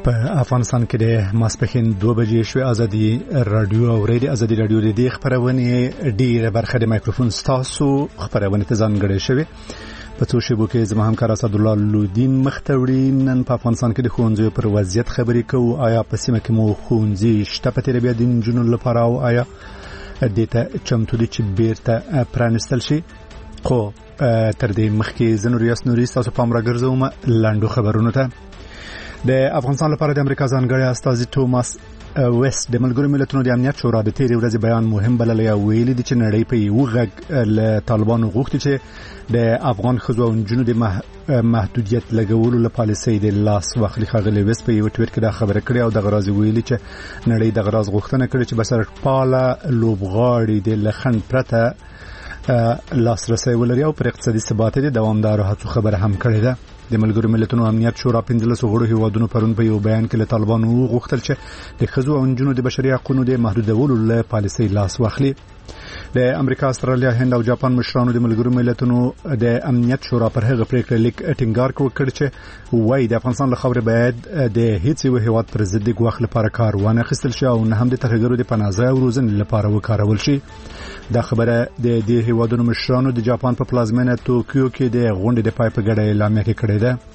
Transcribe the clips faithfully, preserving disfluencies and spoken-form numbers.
په افغانستان کې د ماسپښین دوه بجې شوې. ازادي رادیو او ریډیو ازادي رادیو د دې خبرونه ډیره برخه د مایکروفون ستاسو خبرونه ته ځانګړې شوې. په څو شیبو کې زما همکار اسد الله لودین مختوړي نن په افغانستان کې د ښوونځیو پر وضعیت خبرې کوو. آیا په سیمه کې مو ښوونځي شته په تیر بیا د نجونو لپاره او آیا دته چمتو دي چې بیرته پرانستل شي؟ خو تر دې مخکې زنور یاس نوري تاسو پام راګرځوم لاندو خبرونه ته. د افغانستان لپاره د امریکا ځانګړی استازي توماس ویست د ملګرو ملتونو د امنیت شورا د تیرې ورځې بیان مهم بللی او ویلي دي چې نړۍ په یو غږ له طالبانو غوښتي چې د افغان ښځو او نجونو د محدودیت لګولو له پالیسۍ د لاس واخلي. ښاغلی ویست په یو ټویټ کې دا خبره کړې او د غراز ویلي چې نړۍ د غراز غوښتنه کړې چې بشرپاله لوبغاړي د لخند پرته لاسرسي ولري او پر اقتصادي ثبات د دوامدار هڅو خبره هم کړې ده. د ملګرو ملتونو امنیت شورا پنځلس غړو هیوادونو پرون په یو بیان کې له طالبانو غوښتل چې د ښځو او نجونو د بشري حقوقو د محدودولو له پالیسۍ لاس واخلي. د امریکا، استرالیا، هند او جاپان مشرانو د ملګرو ملتونو د امنیت شورا پر هغه پریکړه لیک ټینګار وکړ چې وایي د افغانستان له خبرې باید د هیڅ یو هیواد پر ضد د ګواښ لپاره کار ونه اخیستل شي او نه هم د ترهګرو د پناه او روزنې لپاره وکارول شي. دا خبره د دې هیوادونو مشرانو د جاپان په پلازمینه توکیو کې د غونډې د پای په ګډه اعلامیه کې کړې ده.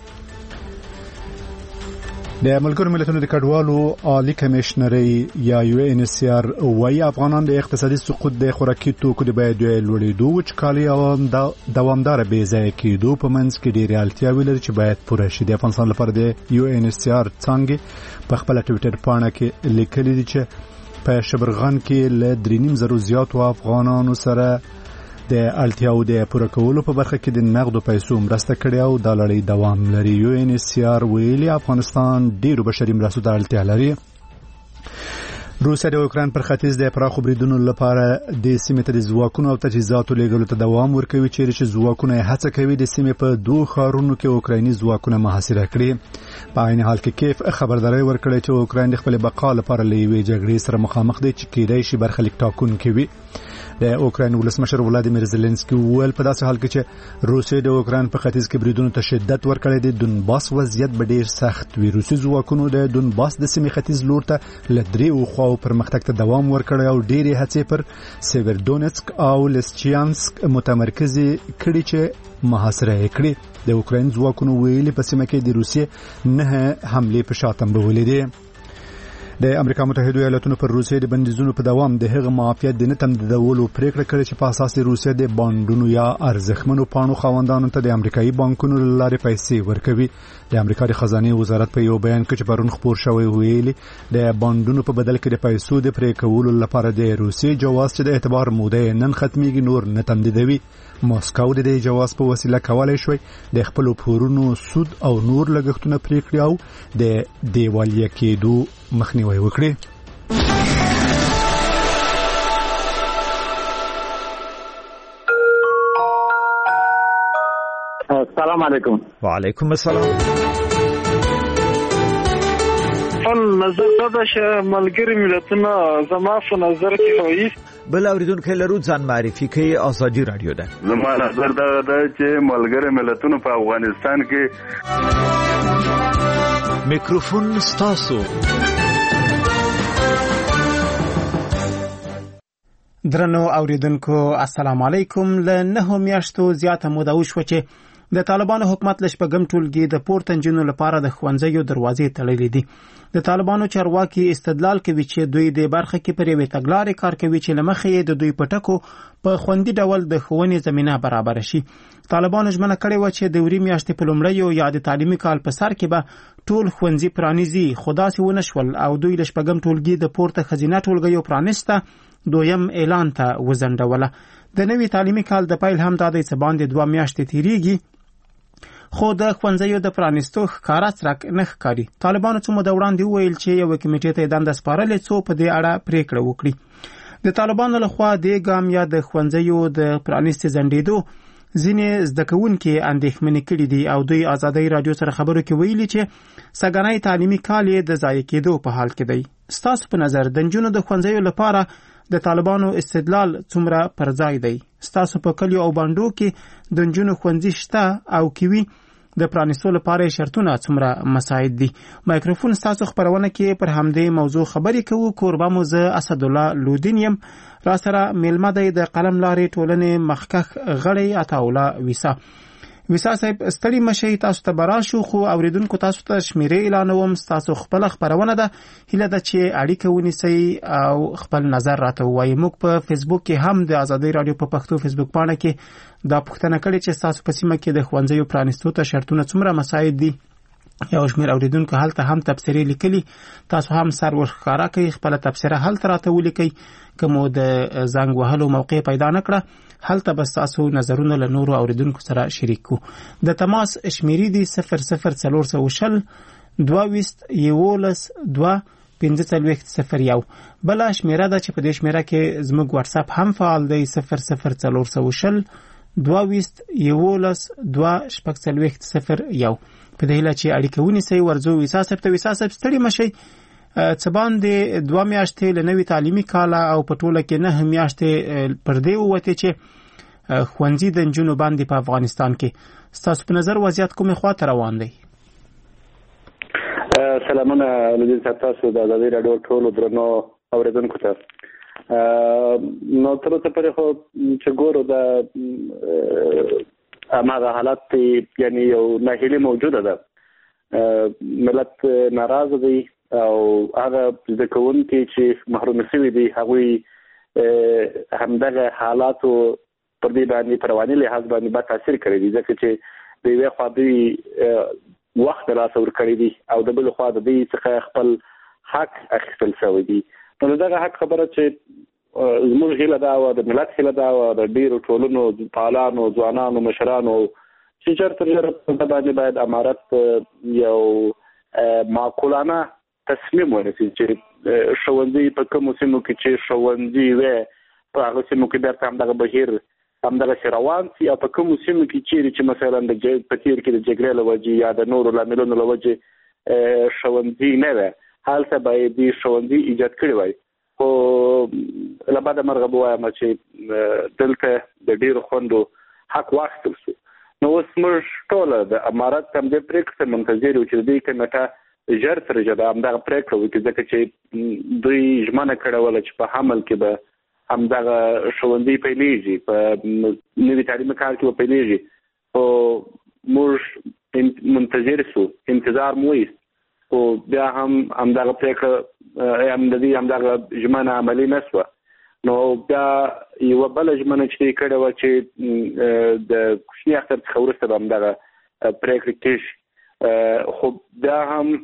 د ملګرو ملتونو د کډوالو عالی کمشنري یا یو ان اس ار وايي افغانان د اقتصادي سقوط د خوراکي توکو د بیه د لوړېدو وچکالي او دوامدار بې ځای کېدو په منځ کې ډېرې اړتیاوې لري چې باید پوره شي. د افغانستان لپاره د یو ان اس ار څنګه په خپل ټویټر پاڼه کې لیکلي دي چې په شبرغان کې له درې نیم زرو زیاتو افغانانو سره د اړتیاو د پوره کولو په برخه کې د نقدو پیسو مرسته کړې او د لړۍ دوام لري. یو ان اس ار ویلي افغانستان ډیرو بشري مرستو ته اړتیا لري. روسیا د اوکران پر ختیځ د پراخو بریدونو لپاره د سیمې ته د ځواکونو او تجهیزاتو لیږلو ته دوام ورکوي، چیرې چې ځواکونه هڅه کوي د سیمې په دوه ښارونو کې اوکرایني ځواکونه محاصره کړي. په عین حال کې کیف خبرداري ورکړې چې اوکراین د خپل بقا لپاره له یوې جګړې سره مخامخ دی چې کېدای شي برخلیک ټاکونکی وي. د اوکراین ولسمشر ولادیمیر زيلنسکي وویل په داسې حال کې چې روسیا د اوکراین په ختیځ کې بریدونو ته شدت ورکړی دی، دونباس وضعیت به ډیر سخت وي. روسي ځواکونو د دونباس د سیمې ختیځ لور ته له دریو خواو پرمختګ ته دوام ورکړی او ډېرې هڅې پر سیوردونسک او لسچیانسک متمرکزې کړي چې محاصره یې کړي. د اوکراین ځواکونو ویلي په سیمه کې د روسیې نه حملې په شا تنبولې دي. د امریکا متحده ایالاتونو پر روسیې د بندیزونو په دوام د هغه معافیت د نه تمدیدولو پریکړه کړې چې په اساس روسیې د بانډونو یا ارزښتمنو پانو خاوندانو ته د امریکایي بانکونو لارې پیسې ورکوي. د امریکا د خزانه وزارت په یو بیان کې چې پرون خبر شوی ویلي د بانډونو په بدل کې د پیسو د پرې کولو لپاره د روسیې جواز چې د اعتبار موده نن ختميږي نور نه تمدیدوي. ماسکو د دې جواز په وسیله کولای شوی د خپل پورونو سود او نور لګښتونه پریکړي او د دیوالیه کېدو مخنیوي وکړي. السلام علیکم. وعلیکم السلام. نظر دا چې ملګری ملتونه زما په نظر کې وایي بل اوریدونکو لرو ځان معرفي کوي. ازادي رادیو ده. زما نظر دا ده چې ملګری ملتونه په افغانستان کې میکروفون ستاسو. درنو اوریدونکو السلام علیکم. له نه میاشتو زیاته موده وشوه چې د طالبانو حکومت لږ په ګم ټولګي د پورته انجینو لپاره د خوندزیو دروازې تړلې دي. د طالبانو چارواکي استدلال کوي چې دوی د برخه کې پر یوې تګلارې کار کوي چې لمخې د دوی پټکو په خوندي ډول د ښوونې زمينه برابر شي. طالبانو ژمنه کړې و چې د وری میاشتې په لومړۍ یا د تعلیمي کال په سر کې به ټول خوندزي پرانیزي، خو داسې ونشول او دوی لږ په ګم ټولګي د پورته خزینه ټولګیو پرانیسته دویم اعلان ته وزندوله. د نوي تعلیمي کال د پیل هم د دې سباند دوه میاشتې تیریږي، خو د خوندزیو د پرانیستو ښکارا څرک نه ښکاري. طالبانو څو مده وړاندې ویل چې یو کمیټې ته دنده سپارلې څو په دې اړه پریکړه وکړي. د طالبانو لخوا د ګام یا د خوندزیو د پرانیستي زندیدو ځینې زده کوونکي اندېښمنې کړي دي او دوی ازادي رادیو سره خبرو کې ویلي چې سګنای تعلیمي کال د ضایع کېدو په حال کې دی. ستاسو په نظر د نجونو د خوندزیو لپاره د طالبانو استدلال څومره پر ځای دی؟ ستاسو په کلیو او باندو کې د نجونو خوندزي شته او کیوي د پرانیستو لپاره شرطونه څومره مساعد دي. مایکروفون ستاسو خبرونه کې پر همدې موضوع خبرې کوو. کوربه مو زه اسدالله لودین یم. را سره میلمه دی د قلم لارې ټولنې مخکښ غړی عطاالله ویسا. ویسا صاحب ستړي مشي، تاسو ته براشو خو اوریدونکو تاسو ته شمیرې اعلانوم. تاسو خپل خبرونه ده هیله ده چې اړیکه ونیسئ او خپل نظر راته ووایئ. موږ په فیسبوک کې هم د ازادۍ رادیو په پښتو فیسبوک پاڼه کې دا پوښتنه کړې چې تاسو په سیمه کې د ښوونځیو پرانیستو ته شرطونه څومره مساعد دي. یو شمېر اوریدونکو هلته هم تبصرې لیکلي. تاسو هم سر ورښکاره کړئ، خپله تبصره هلته راته ولیکئ. که مو د زنګ وهلو موقع پیدا نه کړه هلته به ستاسو نظرونه له نورو اوریدونکو سره شریک کړو. د تماس شمیرې دي صفر صفر څلور سوه شل دوه ویشت یولس دوه پنځه څلوېښت صفر یو. بله شمیره ده چې په دې شمیره کې زموږ واتساپ هم فعال دی، صفر صفر څلور سوه شل دوه ویشت یولس دوه شپږ څلوېښت صفر یو. په دې هیله چې اړیکه ونیسئ. ورځو ویسا صاحب ته. ویسا صاحب ستړي مشئ. څه باندې دوه میاشتې له نوي تعلیمي کاله او په ټوله کې نهه میاشتې پر دې ووتې چې ښوونځي د نجونو باندې په افغانستان کې ستاسو په نظر وضعیت کومې خواته روان دی؟ سلامونه لودین صاحب، تاسو د ازادۍ راډیو ټولو درنو اوریدونکو ته. نو تر اوسه پورې خو چې ګورو د هماغه حالت یعنی یو ناهیلي موجوده ده. ملت ناراضه دی او هغه زده کوونکي چې محروم شوي دي هغوی همدغه حالاتو پر دې باندې په رواني لحاظ باندې بد تاثیر کړی دی، ځکه چې د یوې خوا دوی وخت لاسه ورکړی دی او د بلې خوا د دوی څخه خپل حق اخیستل شوی دی. نو دغه حق خبره چې زموږ هیله ده او د ملت هیله ده او د ډېرو ټولنو فعالانو ځوانانو مشرانو چې ژر تر ژره په دې باندې باید امارت یو معقولانه تصمیم ونیسي چې ښوونځي په کومو سیمو کې چې ښوونځي وي په هغه سیمو کې بیرته همدغه بهیر همدغسې روان سي، او په کومو سیمو کې چیرې چې مثلا د په تېر کې د جګړې له وجې یا د نورو لاملونو له وجې ښوونځي نه وي هلته باید دې ښوونځي ایجاد کړي وای. خو له بده مرغه به وایم چې دلته د ډېرو خوندو حق واخیستل شو. نو اوس موږ ټوله د امارت همدې پرېکړې ته منتظر یو چې د دې کمیټه ژر تر ژره همدغه پرېکړه وکړي، ځکه چې دوی ژمنه کړې وله چې په حمل کې به همدغه ښوونځي پیلېږي، په نوي تعلیمي کال کې به پیلېږي. خو موږ منتظر شو، انتظار مو وایست، خو بیا هم همدغه پرېکړه هم د دې همدغه ژمنه عملي نه شوه. نو بیا یوه بله ژمنه چې یې کړې وه چې د کوچني اختر څخه وروسته به همدغه پرېکړې کېږي، خو بیا هم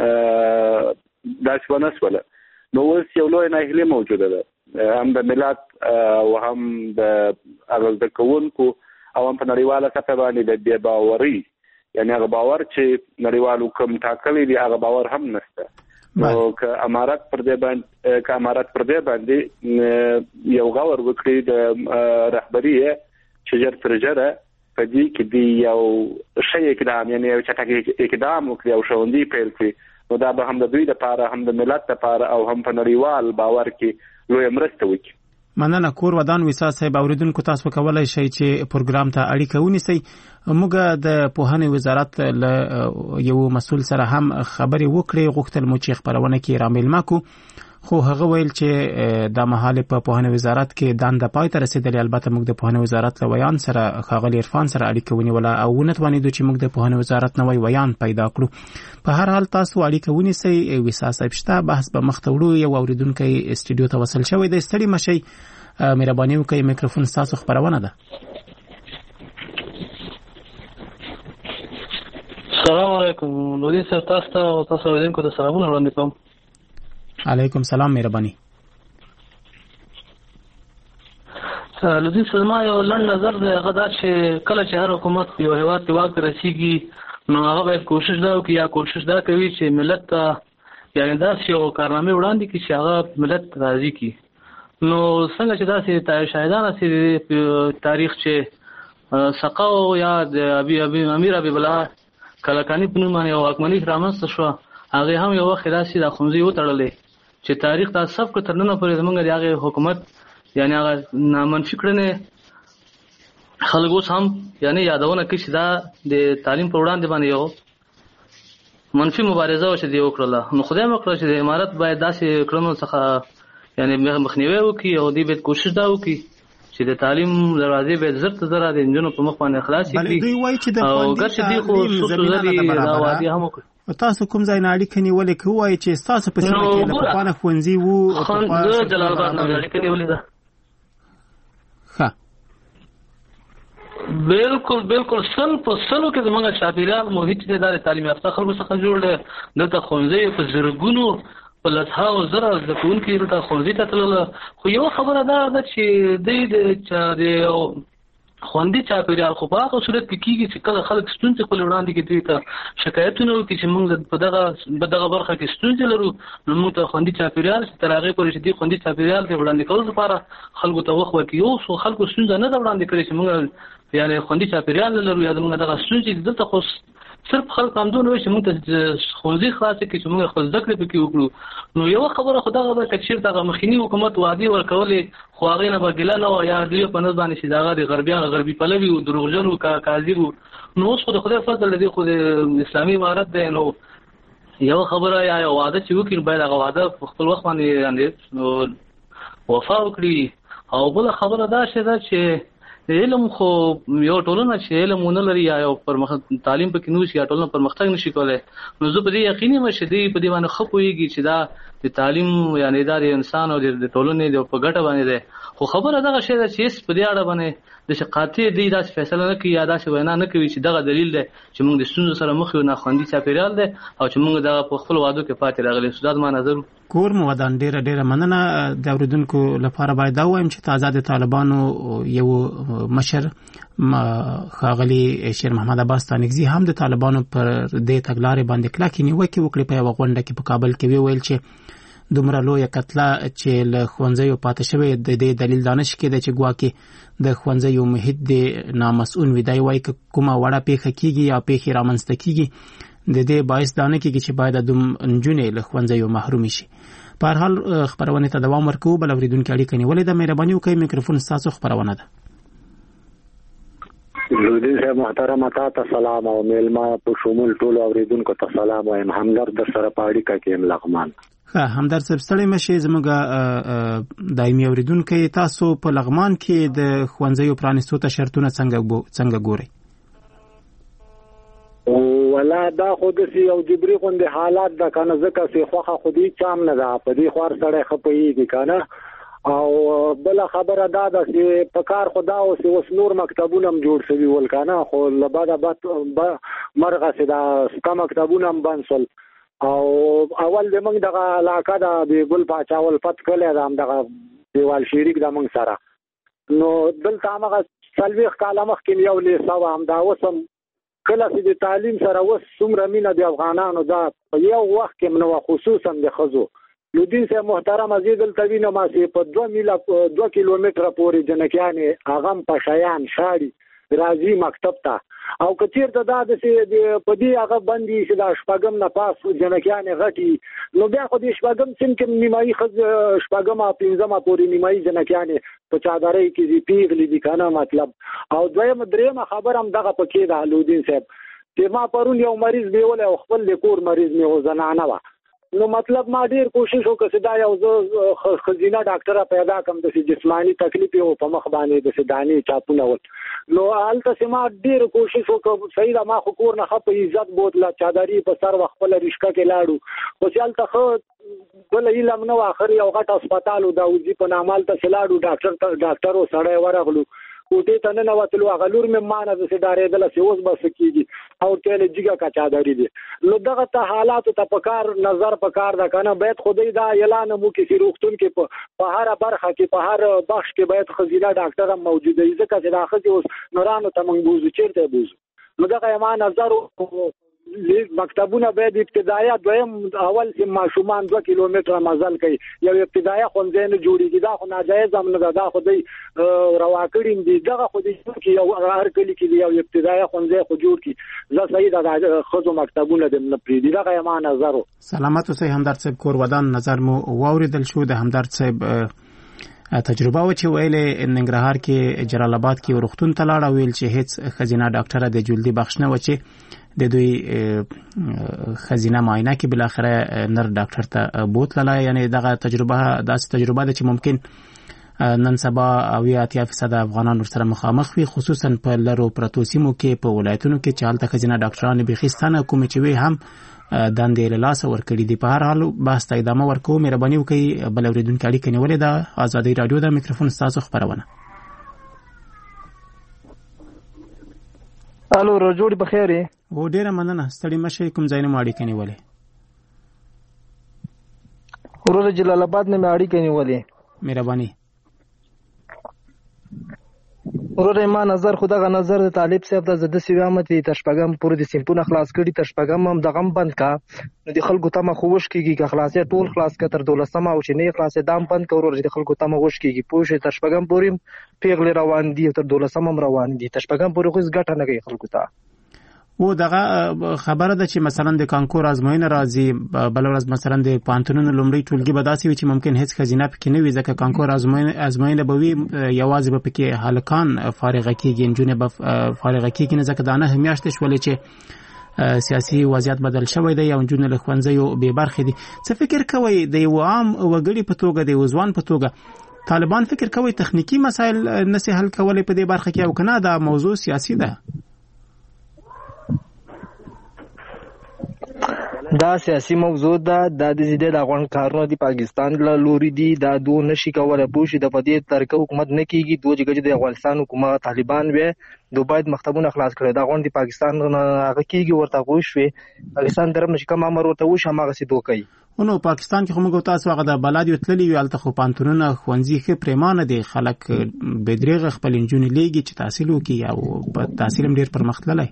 داسې ونه شوله. نو اوس یو لویه ناهیلي موجوده ده، هم د ملت او هم د هغه زده کوونکو او هم په نړیواله سطحه باندې د بې باورۍ، یعنې هغه باور چې نړیوالو کوم ټاکلی دی هغه باور هم نشته. نو که امارت پر دې باندې که امارت پر دې باندې یو غور وکړي د رهبري چې ژر تر ژره په دې کې دی یو ښه اقدام، یعنې یو چټک اقدام وکړي او ښوونځي پیل کړي، نو دا به هم د دوی دپاره هم د ملت دپاره او هم په نړیوال باور کې لویه مرسته وکړي. مننه. کور ودان ویسا صاحب، اوریدونکو تاسو کولی شئ چې پروګرام ته اړیکه ونیسئ. موږ د پوهنې وزارت له یو مسؤل سره هم خبرې وکړې، غوښتل مو چې خپرونه کې رامیلمه کړو، خو هغه ویل چې د مهال په پوهنې وزارت کې دنده پای ته رسیدلې. البته موږ د پوهنې وزارت له ویان سره ښاغلي عرفان سره اړیکه ونیوله او ونه توانېدو چې موږ د پوهنې وزارت نوی ویان پیدا کړو. په هر حال تاسو اړیکه ونیسئ. ویسا صاحب شته، بحث به مخ ته وړو. یو اوریدونکی استودیو ته وصل شوی دی. ستړي مشئ، مهرباني وکړئ، میکروفون ستاسو خبرونه ده. السلام علیکم لودین صاحب، تاسو ته او تاسو اوریدونکو ته سلامونه وړاندې کوم. علیکم سلام، مهرباني. لودین صاحب، ما یو لنډ نظر دی، هغه دا چې کله چې هر حکومت یو هېواد ته واک ته رسېږي نو هغه باید کوشش دا وکړي یا کوشش دا کوي چې ملت ته یعنې داسې یو کارنامې وړاندې کړي چې هغه ملت راضي کړي. نو څنګه چې داسې شاهدان هسې تاریخ چې سقاو یا د ابي ابي امیر حبیب الله کلکاني په نوم باندې یو واکمني رامنځته شوه، هغې هم یو وخت داسې دا ښوونځي وتړلې چې تاریخ دا سبک تر ننه پورې زموږ د هغې حکومت یعنې هغه نامنفي کړنې خلک اوس هم یعنی یادونه کوي چې دا د تعلیم پر وړاندې باندې یو منفي مبارزه وشي دی وکړه. نو خدای مو کړی چې د امارت باید داسې کړنو څخه یعنی مخنیوي وکړي او دوی باید کوشش دا وکړي چې د تعلیم دروازې باید زر ته زر د انجونو په مخ باندې خلاص کړي او ګرځي دی خو سوسوزري دا وادي هم وکړي. تاسو کوم ځای نه اړیکه نیولې کوي چې تاسو په سیمه کې د پخوانه ښوونځي وو او په جلال آباد نه اړیکه نیولې ده؟ ها بالکل بالکل سل په سلو کې زمونږ چاپیریال محیط د ادارې تعلیم یافته خلکو څخه جوړ دی. دلته ښوونځي په زرګونو په لسهاو زره زده کوونکي دلته ښوونځي ته تلله. خو یوه خبره دا ده چې دوی د خوندي چاپیریال خو په هغه صورت کې کېږي چې کله خلک ستونزې خپل وړاندې کې دوی ته شکایتونه وکړي چې موږ په دغه په دغه برخه کې ستونزې لرو، نو موږ ته خوندي چاپیریال چې تر هغې پورې چې دې خوندي چاپیریال ته وړاندې کولو لپاره خلکو ته وخت ورکړي. اوس خو خلکو ستونزه نه ده وړاندې کړې چې موږ یعنې خوندي چاپیریال نه لرو یا زموږ دغه ستونزې دلته خو صرف خلک همدونه وایي چې موږ ته ښوونځي خلاصې کړي چې موږ خپل زده کړې پکې وکړو. نو یوه خبره خو دغه ده که چېرته هغه مخکیني حکومت وعدې ورکولې خو هغې نه به ګیله نه وه یا دوی په نظر باندې چې د هغه د غربیانو غربي پلوي و، دروغجن و، کاذب و. نو اوس خو د خدای فضل دی خو د اسلامي امارت دی، نو یوه خبره یا یو وعده چې وکړي باید هغه وعده په خپل وخت باندې یعنې وفا وکړي. او بله خبره دا شی ده چې علم خو یو ټولنه چې علم ونه لري یا یو پرمخ تعلیم پکې نه وي یا ټولنه پرمختګ نشي کولای، نو زه په دې یقین یم چې دوی په دې باندې ښه پوهېږي چې دا د تعلیم یعنې دا د انسان او د ټولنې په ګټه باندې دی. خو خبره دغه شی ده چې هېڅ په دې اړه باندې داسې قاطع دوی داسې فیصله نه کوي یا داسې وینا نه کوي چې دغه دلیل دی چې موږ د ستونزو سره مخ یو، ناخوندي چاپېریال دی او چې موږ دغه په خپلو وعدو کې پاتې راغلي. دا زما نظر. کور مو ودان ډېره ډېره مننه. د اورېدونکو لپاره باید دا ووایم چې تازه د طالبانو یو مشر ښاغلي شیر محمد عباس ستانکزي هم د طالبانو پر دې تګلارې باندې کلکې نیوکې وکړې په یوه غونډه کې په کابل کې. ویل چې دومره لویه کتله چې له ښوونځیو پاتې شوې د دې دلیل دا نشي کېدی چې ګواکې د ښوونځیو محیط د نامسؤول وي. دی وایي که کومه وړه پیښه کېږي یا پیښې رامنځته کېږي د دې باعث دا نه کېږي چې باید دوم نجونې له ښوونځیو محرومې شي. په هر حال خپرونې ته دوام ورکوو. بل اورېدونکي اړیکه نیولې ده. مهرباني وکړئ میکروفون ستاسو خپرونه ده. لودین صاحب محترمه تا ته سلام او میلمه په شمول ټولو اورېدونکو ته سلام وایم. همدرد در سره په اړیکه کې یم لغمان. ښه همدرد صاحب ستړی مه شئ. زموږ دایمي اورېدونکی تاسو په لغمان کې د ښوونځیو پرانیستو ته شرطونه څنګه ګورئ؟ ولا دا خو داسې یو جبري غوندې حالات ده که نه، ځکه چې خوښه خو دې چام نه ده، په دې خوار سړی ښه پوهېږي که نه. او بله خبره دا ده چې په کار خو دا اوس اوس نور مکتبونه هم جوړ شوي ول که نه، خو له بده بد مرغه چې دا سته مکتبونه هم بند شول. او اول د موږ دغه علاقه ده د ګل پاچا ولفت کلی ده، همدغه دیوال شریک ده موږ سره. نو دلته همغه څلوېښت کاله مخکې یو لیسه وه، همدا اوس هم کله چې د تعلیم سره اوس څومره مینه د افغانانو ده په یو وخت کې نه وه، خصوصا د ښځو. لودین صاحب محترمه زه دلته وینم چې په دوه میله دوه کیلومتره پورې جنکیانې هغه هم پشیان شاړي راځي مکتب ته. او که چېرته دا داسې په دې هغه بند وي چې دا شپږم نه پاس جنکیانې غټي، نو بیا خو د شپږم صنف کې نیمایي ښځې شپږم او پنځمه پورې نیمایي جنکیانې په چادرۍ کې دي پیغلې دي که نه مطلب. او دویم درېیمه خبره هم دغه پکې ده لودین صاحب چې ما پرون یو مریض بیولی او خپل د کور مریض مې و، زنانه وه. نو مطلب ما ډیر کوشش وکړ چې دا یو زه ښځینه ډاکټره پیدا کړم، داسې جسماني تکلیف یې و په مخ باندې داسې دانې چاپونه ول. نو هلته چې ما ډیر کوشش وکړ، صحیح ده ما خو کور نه ښه په عزت بوتله، چادري په سر وه، خپله رشکه کې لاړو. خو چې هلته ښه بل علم نه و، اخر یو غټ هسپتال و داودي په نامه، هلته چې لاړو ډاکټر ډاکټر و سړی ورغلو، کوټې ته ننوتلو، هغه لور مې ما نه داسې ډارېدله چې اوس به څه کېږي، او ورته ویلې جګه که چادري دي. نو دغه ته حالاتو ته په کار نظر په کار ده که نه، باید خدای دا اعلان هم وکړي چې روغتون کې په هره برخه کې په هر بخش کې باید ښځینه ډاکټر هم موجوده وي، ځکه چې دا ښځې اوس نورانو ته موږ بوزو، چېرته یې بوزو. نو دغه یې ما نظر مکتبونه باید ابتدایه دویم اول چې ماشومان دوه کیلومتره مزل کوي، یو ابتدایه ښوونځی نه جوړېږي، دا خو ناجایز هم نه ده، دا خو دوی روا کړي دي. دغه خو د جوړ کړي، یو هر کلي کې یو ابتدایه ښوونځی خو جوړ کړي، زه صحیح ده د ښځو مکتبونه دې نه پرېږدي. دغه یې ما نظر و. سلامت اوسئ همدرد صاحب. کور ودان نظر مو واورېدل شو. د همدرد صاحب تجربه و چې ویلې ننګرهار کې جلال آباد کې روغتون ته لاړ ویل چې هیڅ خزینه ډاکټره د جلدی بخښ نه و چې د دوی خزینه معاینه کې بل اخره نر ډاکټر ته بوتله. یعنی دغه تجربه داسې تجربه ده چې ممکن نن سبا اویا اتیا فیصد افغانان ورسره مخامخ وي، خصوصا په لرو پرتو سیمو کې په ولایتونو کې چې هلته خزینه ډاکټران بېخیستانه کومې چې وي هم دندې له لاسه ورکړي دي. په هر حال بحث ته ادامه ورکوو. مهرباني وکړئ بل اورېدونکي اړیکه نیولې ده. ازادي راډیو د میکروفون ستاسو خپرونه. الو رجوړ بخیر یې؟ و ډیره مننه، ستړي مشه. کوم ځای نه مو اړیکه نیولې؟ ورور جلال آباد نه مې اړیکه نیولې. مهرباني. ورور ما نظر خدغه نظر د طالب صاحب د زده سیوامتي تشپګم پور د سیمپونه خلاص کړي، تشپګم هم دغه بند کا نو د خلکو تمه خوش کیږي که خلاصې ټول خلاص ک تر دولسمه او چې نه خلاصې دام بند کور ورته د خلکو تمه خوش کیږي. پوه تشپګم پوریم پیغله روان دي تر دولسمه روان دي. تشپګم پورې خو ګټه نه کوي خلکو ته. و دغه خبره ده چې مثلا د کانکور ازموینه راځي، بل ورځ مثلا د پانتونونو لومړی ټولګي به داسې وي چې ممکن هیڅ خزینه پکې نه وي، ځکه کانکور ازموینه ازموینه به وي یوازې به پکې هلکان فارغه کېږي، نجونې به فارغه کېږي نه، ځکه دا نه میاشتې شولې چې سیاسي وضعیت بدل شوی دی او نجونې له ښوونځیو بې برخې دي. څه فکر کوئ د یو عام وګړي په توګه د یو ځوان په توګه طالبان فکر کوئ تخنیکي مسایل نسي حل کولی په دې برخه کې او که نه دا موضوع سیاسي ده؟ دا سیاسي موضوع ده. دا د زیاده د افغان کارونه دی پاکستان له لوري دي، دا دوه نشي کولای پوښي د پدې ترکه حکومت نه کیږي. دوه جګړه د افغانستان حکومت طالبان وي دوه باید مکتبونه خلاص کړي. دا غونډه پاکستان هغه کیږي ورته غوښوي پاکستان طرف نشي کوم امر ورته وش هغه سي دوه کوي. نو پاکستان کې کومه تاسو هغه د بلاد یو تللی وي الته خو پانتونونه خوندزي کې پریمانه دي، خلک بدرېغه خپل انجونې لیږي چې تحصیل وکړي او په تحصیل هم ډیر پرمختللی.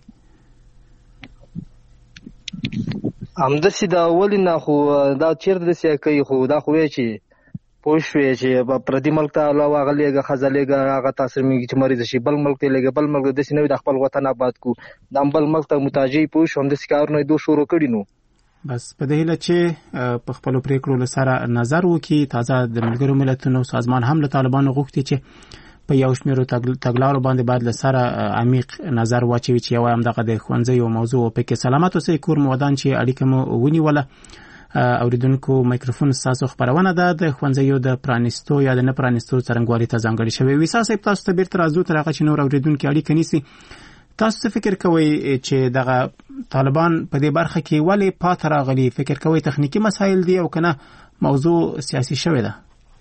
همداسې دا ولې نه خو دا چیرته داسې کوي خو دا خو وایي چې پوه شوې چې پردي ملک ته علاوه هغه لیږه ښځه لیږه هغه تاثیر مېږي چې مریضه شي، بل ملک ته لیږه بل ملک داسې نه وي د خپل وطن آباد کړو، دا بل ملک ته محتاجي پوه شو همداسې کارونه یې دوه شروع کړي. نو بس په دې هیله چې په خپلو پرېکړو له سره نظر وکړي. تازه د ملګرو ملتونو سازمان هم له طالبانو غوښتي چې په یو شمېرو تګلارو باندې باید له سره عمیق نظر واچوي چې یو همدغه د ښوونځیو موضوع پکې. سلامت اوسئ کور مو ودان چې اړیکه مو ونیوله. اوریدونکو میکروفون ستاسو خپرونه ده د ښوونځیو د پرانیستو یا د نه پرانیستو څرنګوالي ته ځانګړې شوې. ویسا صاحب تاسو ته بیرته راځو تر هغه چې نور اوریدونکي اړیکه نیسي. تاسو څه فکر کوئ چې دغه طالبان په دې برخه کې ولې پاتې راغلي؟ فکر کوئ تخنیکي مسایل دي او که نه موضوع سیاسي شوې ده؟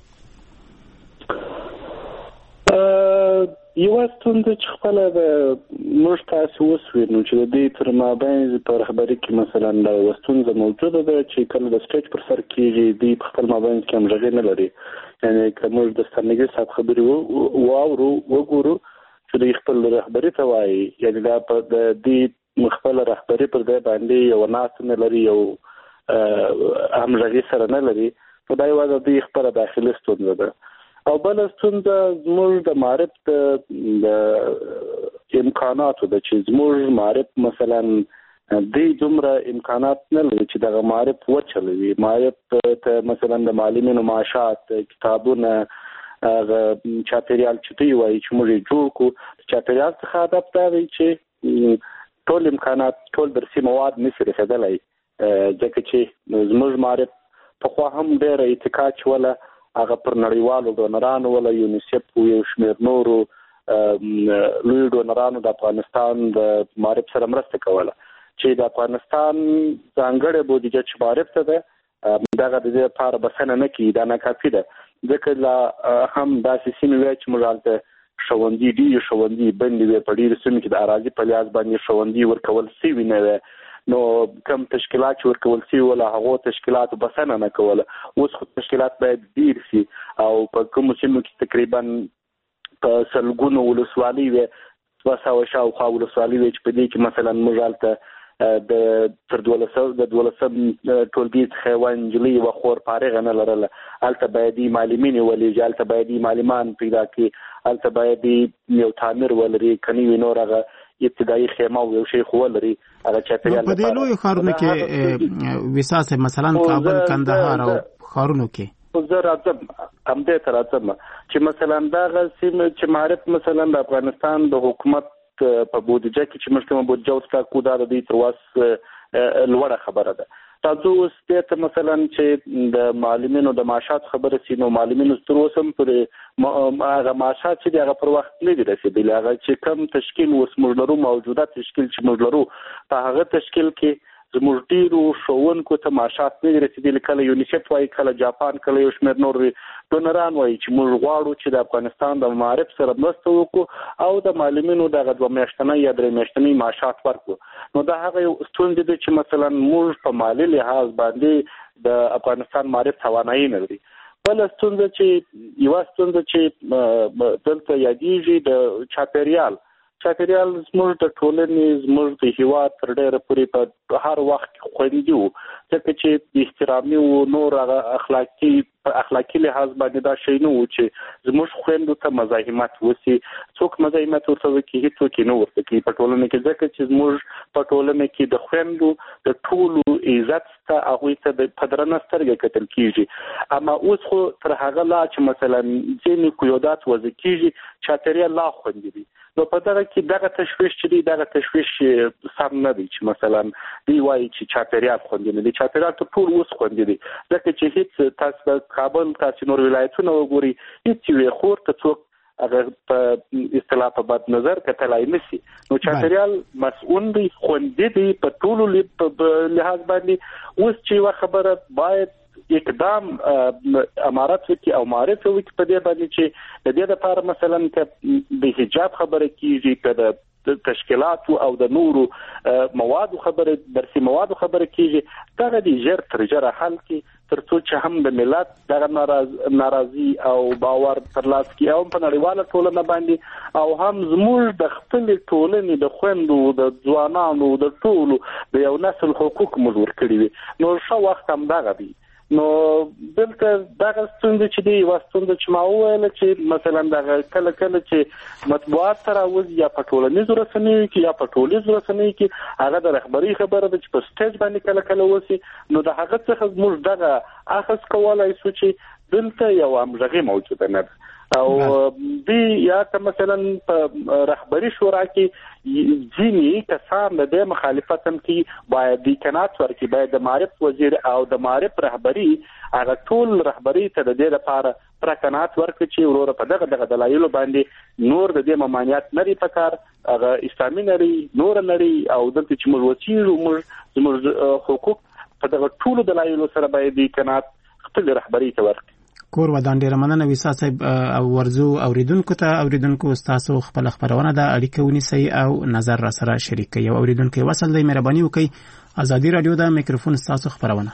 یوه ستونزه چې خپله د موږ تاسې وسوي نو چې د دې تر مابین په رهبري کې مثلا دا یوه ستونزه موجوده ده چې کله د سټیج پر سر کېږي دوی په خپل مابین کې همغږي نه لري. یعنې که موږ د سترنګي صاحب خبرې واورو وګورو چې دوی خپل رهبري ته وایي، یعنې دا په د دې خپله رهبري پر دی باندې یوه ناسته نه لري، یو همغږي سره نه لري، نو دا یوازې دوی خپله داخلي ستونزه ده. او بل ستونزه زموږ د معرف د امکاناتو ده چې زموږ معرف مثلا دوی دومره امکانات نه لري چې دغه معرف وچلوي. معرف ته مثلا د معلمینو معاشات، کتابونه، چاپیریال چې دوی وایي چې موږ یې جوړ کړو، چاپیریال څخه هدف دا دی چې ټول امکانات ټول درسي مواد نشي رسېدلی، ځکه چې زموږ معرف پخوا هم ډېره اتکا چوله هغه پر نړیوالو ډونرانو ولا یونیسف یو شمېر نورو لوی ډونرانو د افغانستان د معرف سره مرسته کوله چې د افغانستان ځانګړې بودیجه چې معرف ته ده دغه د دې لپاره بسنه نه کیږي، دا ناکافي ده، ځکه لا هم داسې سیمې وایي چې موږ هلته ښوونځي ډېرې ښوونځي بندې وې، په ډېرو سیمو کې د اراضي په لحاظ باندې ښوونځي ورکول سوي نه وې، نو کم تشکیلات چې ورکول سوي وله هغو تشکیلاتو بسنه نه کوله. اوس خو تشکیلات باید ډېر سي او په کومو سیمو کې تقریبا په سلګونو ولسوالۍ وې، دوه سوه شاوخوا ولسوالۍ وې چې په دې کې مثلا موږ هلته د تر دولسم د دولسم ټولګي څخه یوه نجلۍ یوه خور فارغه نه لرله، هلته باید یې معلمین ولېږي، هلته باید یې معلمان پیدا کړي، هلته باید یې یو تعمیر ولري، که نه وي نور هغه ابتدایي خیمه او یو شی خو ولري هغه چاپېریال په دې لویو ښارونو کې ویسا صاحب مثلا کابل، کندهار او ښارونو کې زه راځم همدې ته راځم چې مثلا دغه سیمه چې معرف مثلا د افغانستان د حکومت په بودیجه کې چې مشکمه بودیجه او تاکو دا د دې تر واسه لوړه خبره ده. تاسو ستاسو مثلا چې د معلمینو د معاشات خبره سینو معلمینو تر اوسه پر هغه معاشات چې هغه پر وخت نه دي رسیدلي، هغه چې کم تشکیل اوس موږ لرو موجوده تشکیل چې موږ لرو په هغه تشکیل کې زموږ ډیرو ښوونکو ته معاشات نه رسیدلي، کله یونیسف وایي کله جاپان کله یو شمېر نور ډونران وایي چې موږ غواړو چې د افغانستان د معارف سره مرسته وکړو او د معلمینو دغه دوه میاشتنۍ یا درې میاشتنۍ معاشات ورکړو. نو دا هغه یو ستونزه ده چې مثلا موږ په مالي لحاظ باندې د افغانستان معارف توانایي نه لري. بل ستونزه چې یو ستونزه چې دلته یادېږي د چاپیریال چاپیریال زموږ د ټولنې زموږ د هیواد تر ډېره پورې په هر وخت خوندي وو، ځکه چې احترامي او نور اخلاقي اخلاقي لحاظ باندې دا شی نه وو چې زموږ خويندو ته مزاحمت وسی، څوک مزاحمت ورته کوي هیڅوک نه ورته کوي په ټولنه کې، ځکه چې زموږ په ټولنه کې د خويندو د ټولو عزت ته هغه ته د پدرنه سترګې کتل کیږي. اما اوس خو تر هغه لا چې مثلا ځینې قیادات وځي کیږي چاپیریال لا خوندي دي. نو په دغه کې دغه تشویش چې دی دغه تشویش سم نه دی چې مثلا دی وایي چې چاپیریال خوندي نه دی، چاپیریال ته ټول اوس خوندي دی، ځکه چې هیڅ تاسو کابل تاسو نور ولایتونه وګوري هیڅ یو خور ته څوک اگر په اصطلاح په بد نظر کتلای نشي. نو چاپیریال مسؤل دی خوندي دی په ټولو لحاظ باندې. اوس چې خبره باید اقدام امارات وکي او معرف وکي په دې باندې چې د دې لپاره مثلا ک د حجاب خبره کیږي کده د تشکیلات او د نورو مواد خبره درسي مواد خبره کیږي دا د جر تر جره حل کی ترڅو چې هم د ملت دغه ناراض ناراضي او باور ترلاس کی او په نړیواله ټولنه باندې او هم زموږ د خپل ټولنې د خويندو د ځوانانو د ټولو د یو نسل حقوق موږ ورکړي وي. نو شو وخت هم دغه دی. نو دلته دغه ستونزه چې دی واستونده چې ما وویل چې مثلا دغه کله کله چې مطبوعات سره وز یا په ټولنیزو رسنیو کې یا په ټولنیزو رسنیو کې هغه د رهبری خبره ده چې په سټیج باندې کله کله وسی، نو د هغه څخه موږ دغه اخذ کولای شو چې دلته یو امرغه موجوده نه ده او دی یا مثلا په رهبری شورا کې ځینې کسان د مخالفت هم کې باید د کنات ورکړي، باید د معرف وزیر او د معرف رهبری هغه ټول رهبری ته د دې لپاره پرکنات ورکړي چې وروره په دغه دغه دلایل باندې نور د دې ممانعت نری پکار هغه اسلامي نری نور نری او دلته چې موږ وچیرو موږ زموږ حقوق په دغه ټول دلایل سره باید د کنات خپل رهبری ته ورکړي. کور ودان ډیر مننه ویسا صاحب او ورزو اوریدونکو ته اوریدونکو تاسو خپل خبرونه د اړیکو ونیسئ او نظر را سره شریک کړئ. او اوریدونکو وصل دی مهرباني وکړئ ازادي رادیو د میکروفون تاسو خبرونه.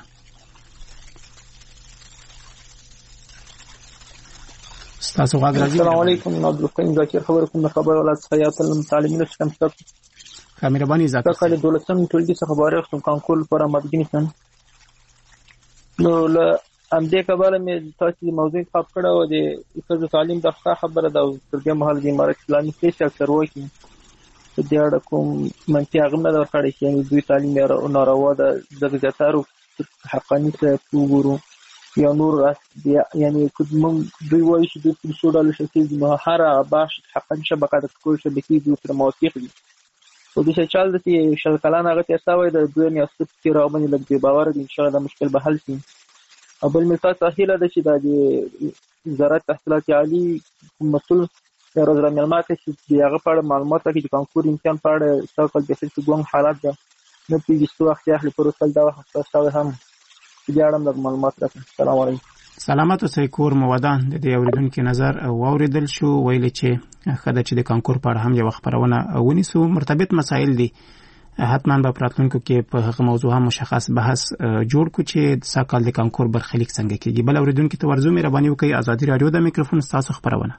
تاسو غواړئ السلام علیکم عبدالقیم ذکر خبركم خبر ولات حیات المتعلمین شکم تک مهرباني ذکر کله دولتم ټولګي څخه خبره خپل کانکور پر آمادګی نشم نو له ام دې کباله مې تاسو د موضوع خاص کړه او د استاد تعلیم د خبره د تر دې مهال د امارات اسلامي سپیشل سروکی د دې اړه کوم منطقي غمنه د ورکړی چې یعنی دوی تعلیم یې ناروا ده د زیاتارو حقاني ته وګورو یا نور یعنی کوم دوی وایي چې د پروسوډال شکل د هر باش حقاني شبکه د کول شبکې د تر موثق دي او د شچال د شل کلان هغه تاسو د دوی میاشتې کې راوړل لږ باور دي ان شاء الله د مشکل به حل شي. او بل مثال تحصیل ده چې د وزارت تحصیلات عالی مسؤل د روزنامې معلومات چې هغه په معلومات کې د کانکور امتحان په اړه څرګند بحث کوم حالات ده نو پیږي چې وخت یې خپل پروسل دا وخت تاسو هم جوړم د معلومات راکړم. السلام علیکم. سلامات اوسئ کور مودان د دې اوریدونکو نظر واوریدل شو ویل چې خدای چې د کانکور په اړه هم یو خبرونه ونیسو. مرتبط مسایل دي حتما به پراتونکو کې په هغه موضوع هم مشخص بحث جوړ کو چې د ساکال د کانکور برخلیک څنګه کیږي. بل اوریدونکو ته ورزو مهرباني وکړئ ازادي رادیو د میکروفون تاسو خبرونه.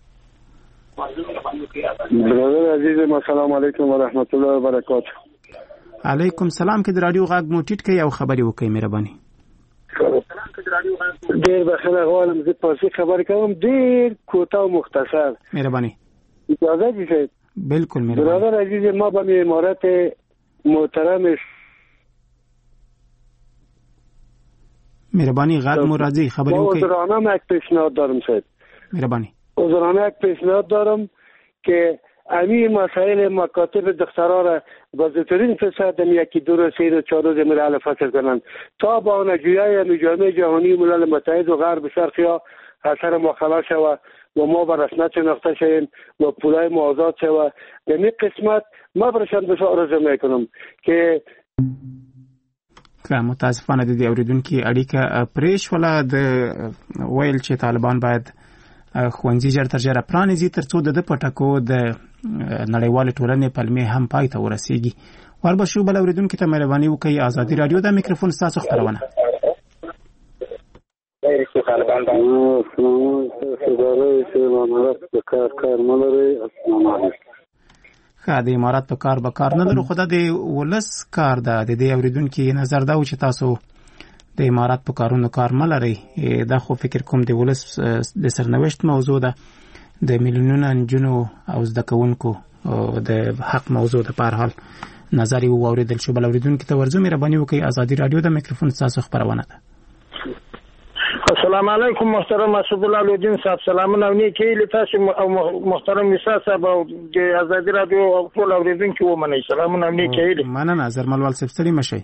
برادر عزیز السلام علیکم و رحمت الله و برکاته. علیکم سلام. کې د رادیو غږ مو ټیټ کړئ او خبري وکړئ مهرباني. ډیر بخښنه غواړم زه په خبر کوم ډیر کوتاه او مختصر مهرباني. اجازه دي؟ بالکل مهرباني. برادر عزیز ما به امارات محترم مهربانی غږ مو راځي خبرې وکړئ. عذرانه یک پیشنهاد دارم صاحب. مهربانی. عذرانه یک پیشنهاد دارم که امی مسائل مکاتب دخترها را بزرگترین فساد یکی دو روز سه روز چهار روز ملل فصل کنند تا با نجویای جامعه جهانی ملل متحد و غرب شرقیا اثر مخالف شود و ما بر رسمیت شناخته شویم و پولای ما آزاد شود. در این قسمت ما برشان بسیار آرزو میکنم که که متاسفانه د دې اوریدونکو اړیکه پرېښ ولا د ویل چې طالبان باید خوندې ژر تر ژره پرانیزي ترڅو د د پټکو د نړیوال ټولنې پلمې هم پای ته ورسیږي. وربشو بل اوریدونکو ته مهرباني وکړئ. ازادي رادیو د میکروفون تاسو خبرونه. خا د امارات په کار به کار نه لرو، خو دا د ولس کار ده. د دې اوریدونکو نظر دا و چې تاسو د امارات په کارونو کار مه لرئ. دا خو فکر کوم د ولس د سرنوشت موضوع ده، د میلیونونو نجونو او زده کوونکو د حق موضوع ده. په هر حال نظر یې واوریدل شو. بل اوریدونکو ته ورځو مهرباني وکړئ. ازادي رادیو د میکروفون تاسو خبرونه ده. السلام علیکم محترم مسعود الله لودین صاحب، سلامونه او نیکی له تاسو او محترم میسا صاحب او د ازادي رادیو ټول اوریدونکو ومنئ. سلامونه او نیکی. مننه زرملوال صاحب، ستړي مشئ.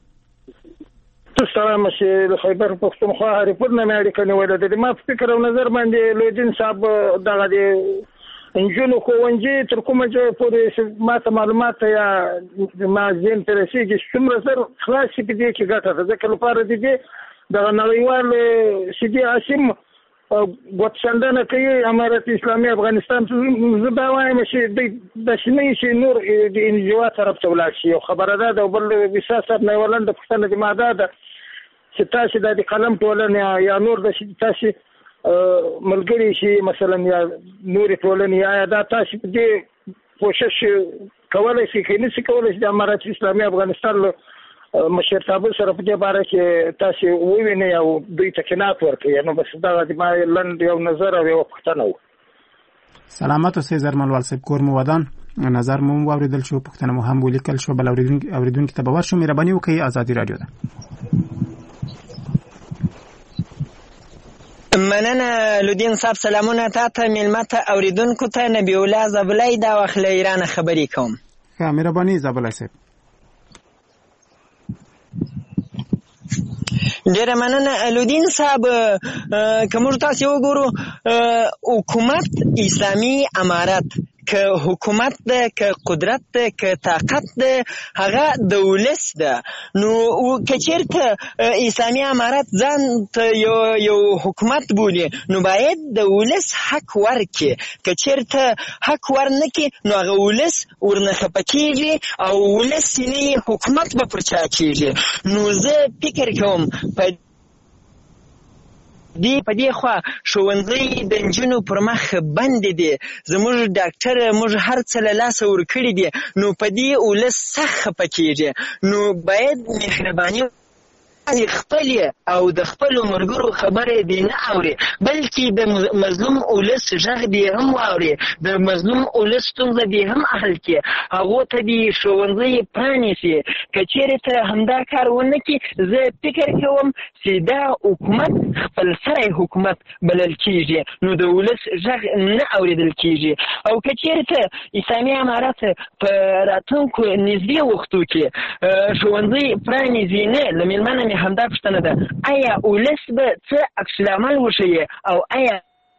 تاسو مشه د خیبر پختونخوا هریپور نه مې اړیکه نیولې ده. ما فکر او نظر باندې لودین صاحب دغه د انجونو کوونجي تر کومه چې پورې ماته معلومات یا ما زین ترسيږي څومره سر خلاص کې دي چې ګټه ده. ځکه لپاره دي دغه نړیوال سیدي عاصم غوښتنه کوي امارت اسلامي افغانستان زه دا وایم چې د شنې شي نور د انجوا طرف ته ولاړ شي. خبره ده د بل وساست نه ولند پښتنه د ماده ده چې تاسو د قلم ټولنه یا نور د تاسو ملګری شي مثلا یا نور ټولنه یا دا تاسو دې کوشش کولای شي کې نشي کولای چې د امارت اسلامي افغانستان مشرتابه سره په دې باره کې تاسو ووینئ او دوی ته کنات ورکړئ. نو بس دا د ما لند یو نظر او یو پوښتنه و. سلامات اوسئ زرملوال صاحب، کور مو ودان. نظر مو واوریدل شو، پوښتنه مو هم ولیکل شو. بل اوریدونکو اوریدونکو ته به ورشو. مهرباني وکړئ. ازادي رادیو ده. مننه لودین صاحب، سلامونه تاته ملمت اوریدونکو ته. نبی الله زبلای دا وخت ایران خبرې کوم. ښه مهرباني زبلای صاحب. ډیره مننه لودین صاحب. که موږ تاسو وګورو حکومت اسلامي امارات که حکومت ده که قدرت ده که طاقت ده هغه د ولس ده. نو که چیرته اسلامي امارات ځان ته یو یو حکومت بولي نو باید د ولس حق ورکړي. که چیرته حق ورنکړي نو هغه ولس ورنه خفه کېږي او ولس یې حکومت به پر چا کېږي. نو زه فکر کوم په دی په دې خوا ښوونځی د نجونو پر مخ بند دي. زموږ ډاکټر موږ هر څه له لاسه ورکړي دي. نو په دې ولس سخت خفه کېږي. نو باید مهرباني خپل او د خپل مرګرو خبره دی نه اوري، بلکې د مظلوم ولس غږ دی هم واوري، د مظلوم ولس ستونزه دی هم حل کړي. هغه ته دی ښوونځی پرانیسي. که چیرې ته همدا کار ونه کړي زه فکر کوم چې دا حکومت خپل سری حکومت بلل کېږي، نو د ولس غږ نه اوریدل کېږي. او که چیرې ته اسلامي امارات په راتلونکو نږدې وختو کې ښوونځی پرانیزي نه له مېلمانه همدا پوښتنه ده، آیا ولس به څه عکس العمل وښیي او آیا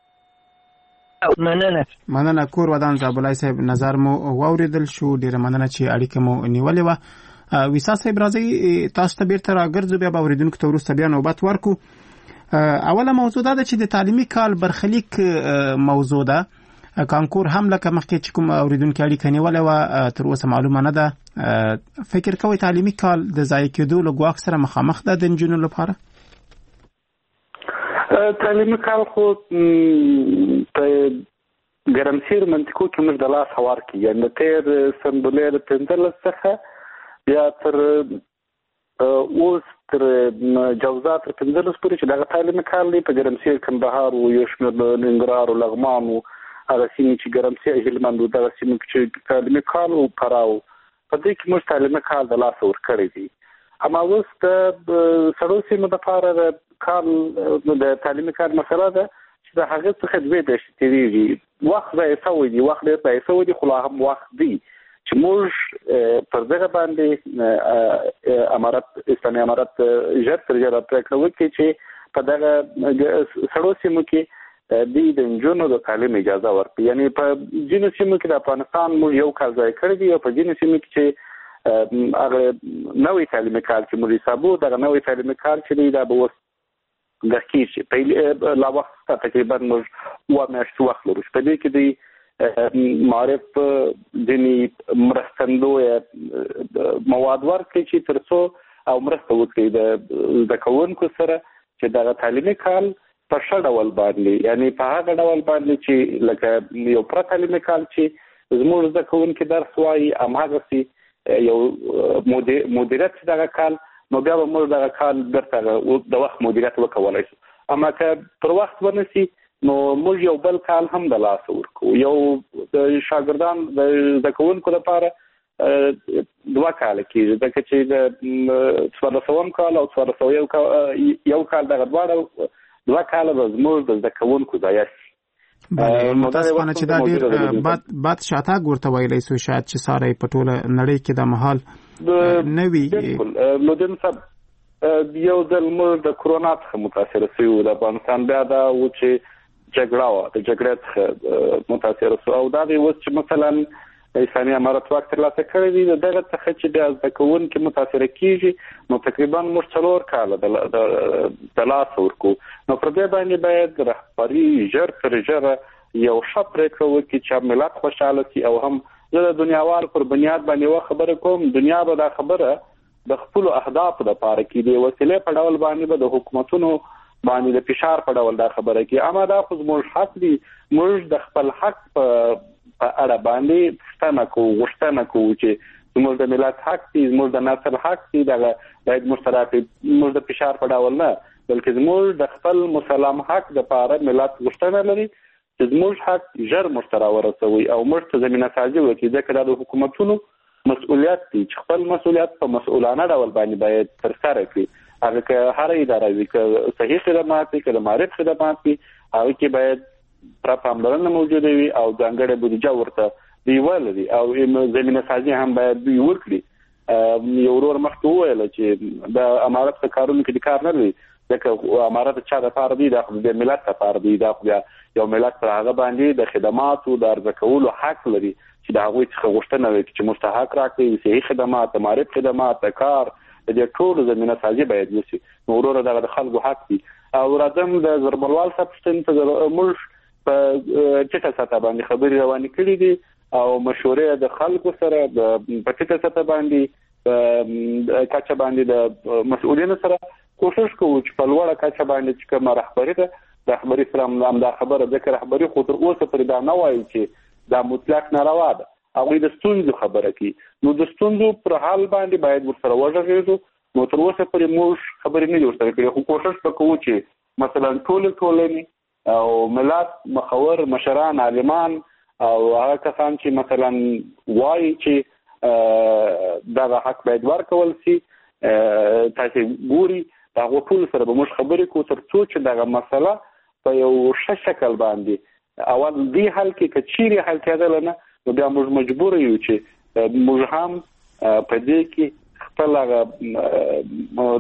مننه مننه کور ودان زابلای صاحب، نظر مو واوریدل شو. ډیره مننه چې اړیکه مو نیولې وه. ویسا صاحب راځي تاسو ته بیرته راګرځو، بیا به اوریدونکو ته وروسته بیا نوبت ورکو. اوله موضوع دا ده چې د تعلیمي کال برخلیک موضوع ده. کانکور هم لکه مخکې چې کوم اوریدونکو اړیکه نیولې وه تر اوسه معلومه نه ده. فکر کوئ تعلیمي کال د ضایع کېدو له ګواښ سره مخامخ ده د نجونو لپاره؟ تعلیمي کال خو په ګرمسیر منطقو کې موږ د لاس هوار کې یعنې د تېر سنبلې د پنځلس څخه بیا تر اوس تر جوزا تر پنځلس پورې چې دغه تعلیمي کال دی په ګرمسیر کندهار و یو شمېر ننګرهار و لغمان و هغه سیمې چې ګرمسیر هلمند و دغه سیمې چې تعلیمي کال و پراو په دې کې موږ تعلیمي کال د لاسه ورکړی دی. اما اوس د سړو سیمو دپاره د کال د تعلیمي کال مسله ده چې د هغه څخه دوی د شتېږي وخت ځای سوي دي وخت ډېر ځای سوي دي خو هم وخت دی چې موږ پر دغه باندې امارت اسلامي امارت ژر تر ژره پرېکړه وکړي چې په دغه سړو سیمو کې د نجونو د تعلیم اجازه ورکړي. یعنی په ځینو سیمو کې د افغانستان موږ یو کال ځای کړی دی او په ځینو سیمو کې چې هغه نوې تعلیمي کال چې موږ حسابو دغه نوې تعلیمي کال چې دی دا به اوس ګرځي چې په لا وخت تقریبا موږ اوه میاشتې وخت لرو. په دې کې د معرف ځینې مرستندویه مواد ورکړي چې تر څو او مرسته وکړي د زده کوونکو سره چې دغه تعلیمي کال په ښه ډول باندې یعنی په هغه ډول باندې چې لکه یو پره تعلیمي کال چې زموږ زده کوونکي درس وایي هماغسې یو مدیریت دغه کال نو بیا به موږ دغه کال درته د وخت مدیریت وکولی شو. اما که پر وخت ونسي نو موږ یو بل کال هم د لاسه ورکو. یو د شاګردان د زده کوونکو لپاره دوه کاله کېږي ځکه چې د څوارلس سوم کال او څوارلس سوه یو کال دغه دواړه دوه کاله به زموږ د زده کوونکو ضایع شي. متاسفانه چې دا ډېر بد بد شاتګ ورته ویلی سو شاید چې ساری په ټوله نړۍ کې د مهال نه وي. مدن صاحب یو ځل موږ د کرونا څخه متاثره شوي د افغانستان بیا دا و چې جګړه وه د جګړې څخه متاثره شو او دا دی اوس چې مثلا اسلامي امارت واک ترلاسه کړی دی د دغه څخه چې بیا زده کوونکي متاثره کېږي نو تقریبا موږ څلور کاله د لاسه ورکو. نو پر دې باندې باید رهبري ژر تر ژره یو ښه پرېکړه وکړي چې ملت خوشحاله شي او هم زه د دنیاوال پر بنیاد باندې یوه خبره کوم دنیا به دا خبره د خپلو اهدافو دپاره کړي د وسیلې په ډول باندې به د حکومتونو باندې د فشار په ډول دا خبره کړي. اما دا خو زموږ حق دی موږ د خپل حق په په اړه باندې پوښتنه کوو غوښتنه کوو چې زموږ د ملت حق دی زموږ د نسل حق دی دغه باید موږ سره موږ د فشار په ډول نه بلکې زموږ د خپل مسلم حق دپاره ملت غوښتنه لري چې زموږ حق ژر موږ ته راورسوي او موږ ته زمینه سازي وکړي ځکه دا د حکومتونو مسؤلیت دی چې خپل مسؤلیت په مسؤلانه ډول باندې باید ترسره کړي. هغه که هره اداره وي که صحیح خدمات وي که د معرف خدمات وي هغه کې باید پوره پاملرنه موجوده وي او ځانګړې بودیجه ورته دوی ولري او زمینه سازي هم باید دوی ورکړي. یو ورور مخکې وویله چې د امارت په کارونو کې د کار نه لري ځکه امارت چا دپاره دی دا خو د ملت دپاره دی دا خو یو ملت پر هغه باندې د خدماتو د عرضه کولو حق لري چې د هغوی څخه غوښتنه وکړي چې مستحق راکړي صحیح خدمات د معرف خدمات د کار د دې ټولو زمینه سازي باید وشي. نو وروره دغه د خلکو حق دی. او راځم د ضربالوال صاحب پوښتنې ته موږ په ټیټه سطحه باندې خبرې روانې کړي دي او مشورې د خلکو سره په ټیټه سطحه باندې کچه باندې د مسؤلینو سره کوشش کوو چې په لوړه کچه باندې چې کومه رهبري ده د رهبري سره هم دا خبره ځکه رهبري خو تر اوسه پورې دا نه وایي چې دا مطلق ناروا ده هغوی د ستونزو خبره کوي. نو د ستونزو پر حال باندې باید ورسره وغږېږو. نو تر اوسه پورې موږ خبرې نه دي ورسره کړې خو کوشش به کوو چې مثلا ټولې ټولنې او ملت مخور مشران عالمان او هغه کسان چې مثلا وایي چې دغه حق باید ورکول شي تاسو ګوري هغه ټول سره به موږ خبرې کوو تر څو چې دغه مسله په یو ښه شکل باندې اول دې حل کې که چیرې حل کېدله نه نو بیا موږ مجبور یو چې موږ هم په دې کې خپل هغه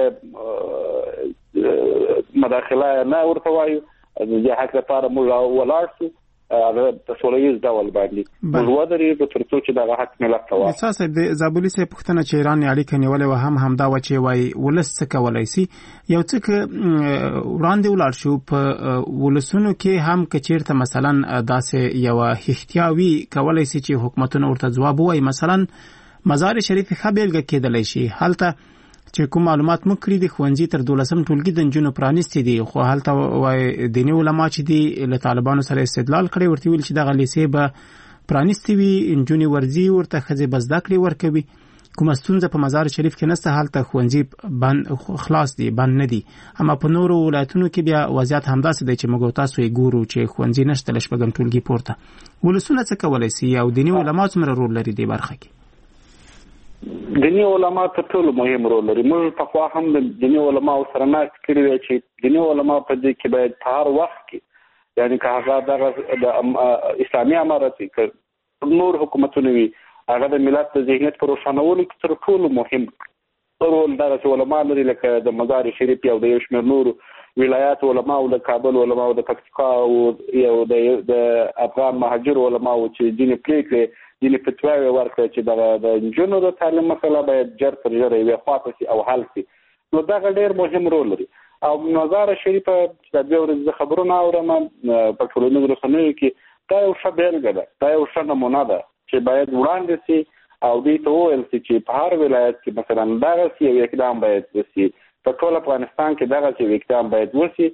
دغه مداخله نه ورته وایو د حق لپاره موږ ولاړ شو هغه په سوله ډول باندې موږ ودرېږو تر څو چې دغه حق ملت ته ورسوي. صاحب د زابلي صاحب پوښتنه چې ایران اړیکه نیولې وه هم همدا وه چې وایي ولس څه کولی سي یو څه که وړاندې ولاړ شو په ولسونو کې هم که چېرته مثلا داسې یوه احتیاوي کولی سي چې حکومتونه ورته ځواب ووایي مثلا مزار شریف ښه بېلګه کېدلی شي هلته چې کوم معلومات موږ کړي دي ښوونځي تر دولسم ټولګي د نجونو پرانیستي دي خو هلته وایي دیني علما چې دي له طالبانو سره استدلال کړی ورته ویل چې دغه لیسې به پرانیستي وي نجونې ورځي ورته ښځې به زده کړې ورکوي کومه ستونزه په مزار شریف کې نشته هلته ښوونځي بند خلاص دي بند نه دي. اما په نورو ولایتونو کې بیا وضعیت همداسې دی چې موږ او تاسو یې ګورو چې ښوونځي نشته له شپږم ټولګي پورته ولسونه څه کولی سي او دیني علما څومره رول لري دې برخه کې؟ دیني علما تر ټولو مهم رول لري. موږ پخوا هم د دیني علماو سره ناست کړي وی چې دیني علما په دې کې باید په هر وخت کې یعنی که هغه دغه د اسلامي امارت کې نور حکومتونه وي هغه د ملت د ذهنیت پر روښانولو کې تر ټولو مهم رول دغه علما لري، لکه د مزار شریف او د یو شمېر نورو ولایات علما او د کابل علما او د پکتیکا او یو د افغان مهاجر علما او چې دین پریکړه دین فتواوی ورکړي چې د جنونو د تعلیم مسله باید جر تر جره وي خواته سي او حل سي. نو دا ډېر مهم رول لري. او مزار شریف د دې ورځې خبرونه اورم په ټولنیزو رسنیو کې دا یو ښه بیلګه ده، دا یو ښه نمونه ده چې باید وړاندې سي او دې ته وویل سي چې په هر ولایت کې مثلا دغه یو اقدام باید وسي، په ټول افغانستان کې دغه چې اقدام باید وشي